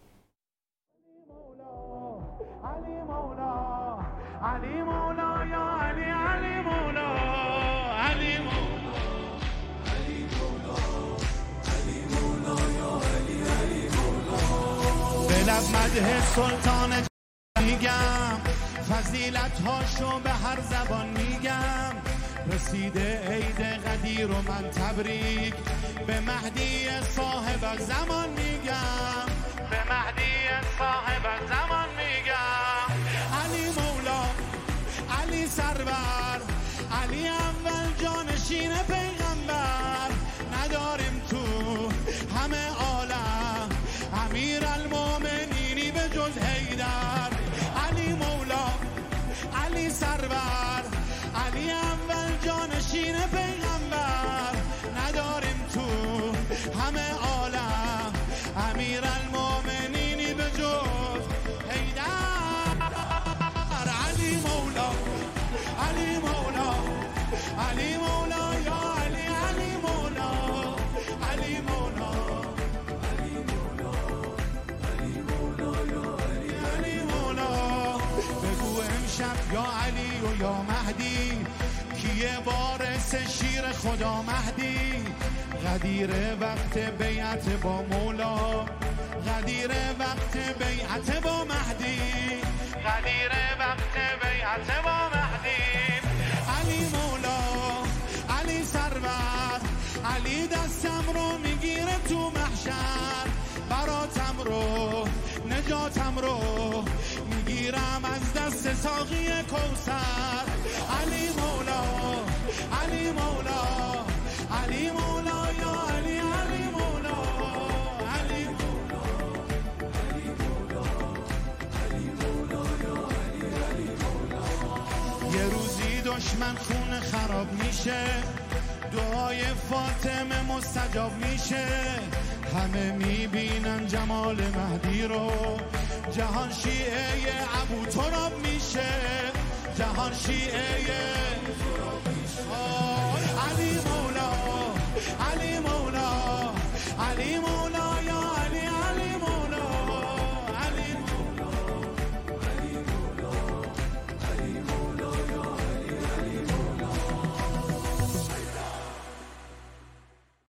مدح سلطان میگم، فضیلت هاشو به هر زبان میگم. رسیده عید قدیر و من تبریک به مهدی صاحب زمان میگم، به مهدی صاحب زمان میگم. علی مولا، علی سرور، علی اول جانشین پیغمبر. نداریم تو همه عالم امیر المومنینی به جز حیدر. علی مولا، علی سرور، علی اول جانشین پیغمبر. نداریم تو همه عالم امیر المومنینی به جز حیدر. علی مولا، علی مولا، علی مولا یا علی، علی مولا، علی مولا، علی مولا، علی مولا یا علی، علی مولا. بگو امشب یا علی و یا مهدی کی علی وارث شیر خدا مهدی، غدیر وقت بیعت با مولا، غدیر وقت بیعت با مهدی، غدیر وقت بیعت با مهدی. علی مولا، علی سرور، علی دستم رو میگیره تو محشر، براتم رو نجاتم رو میگیرم از دست ساقی کوثر. علی مولا، علی مولا، علی مولا یا علی، علی مولا، علی مولا، علی مولا، علی مولا یا علی، علی مولا. یه روزی دشمن خون خراب میشه، دعای فاطمه مستجاب میشه، همه میبینن جمال مهدی رو، جهان شیعه ابو تراب میشه، جهان شیعه علی مولا، علی مولا، علی مولا.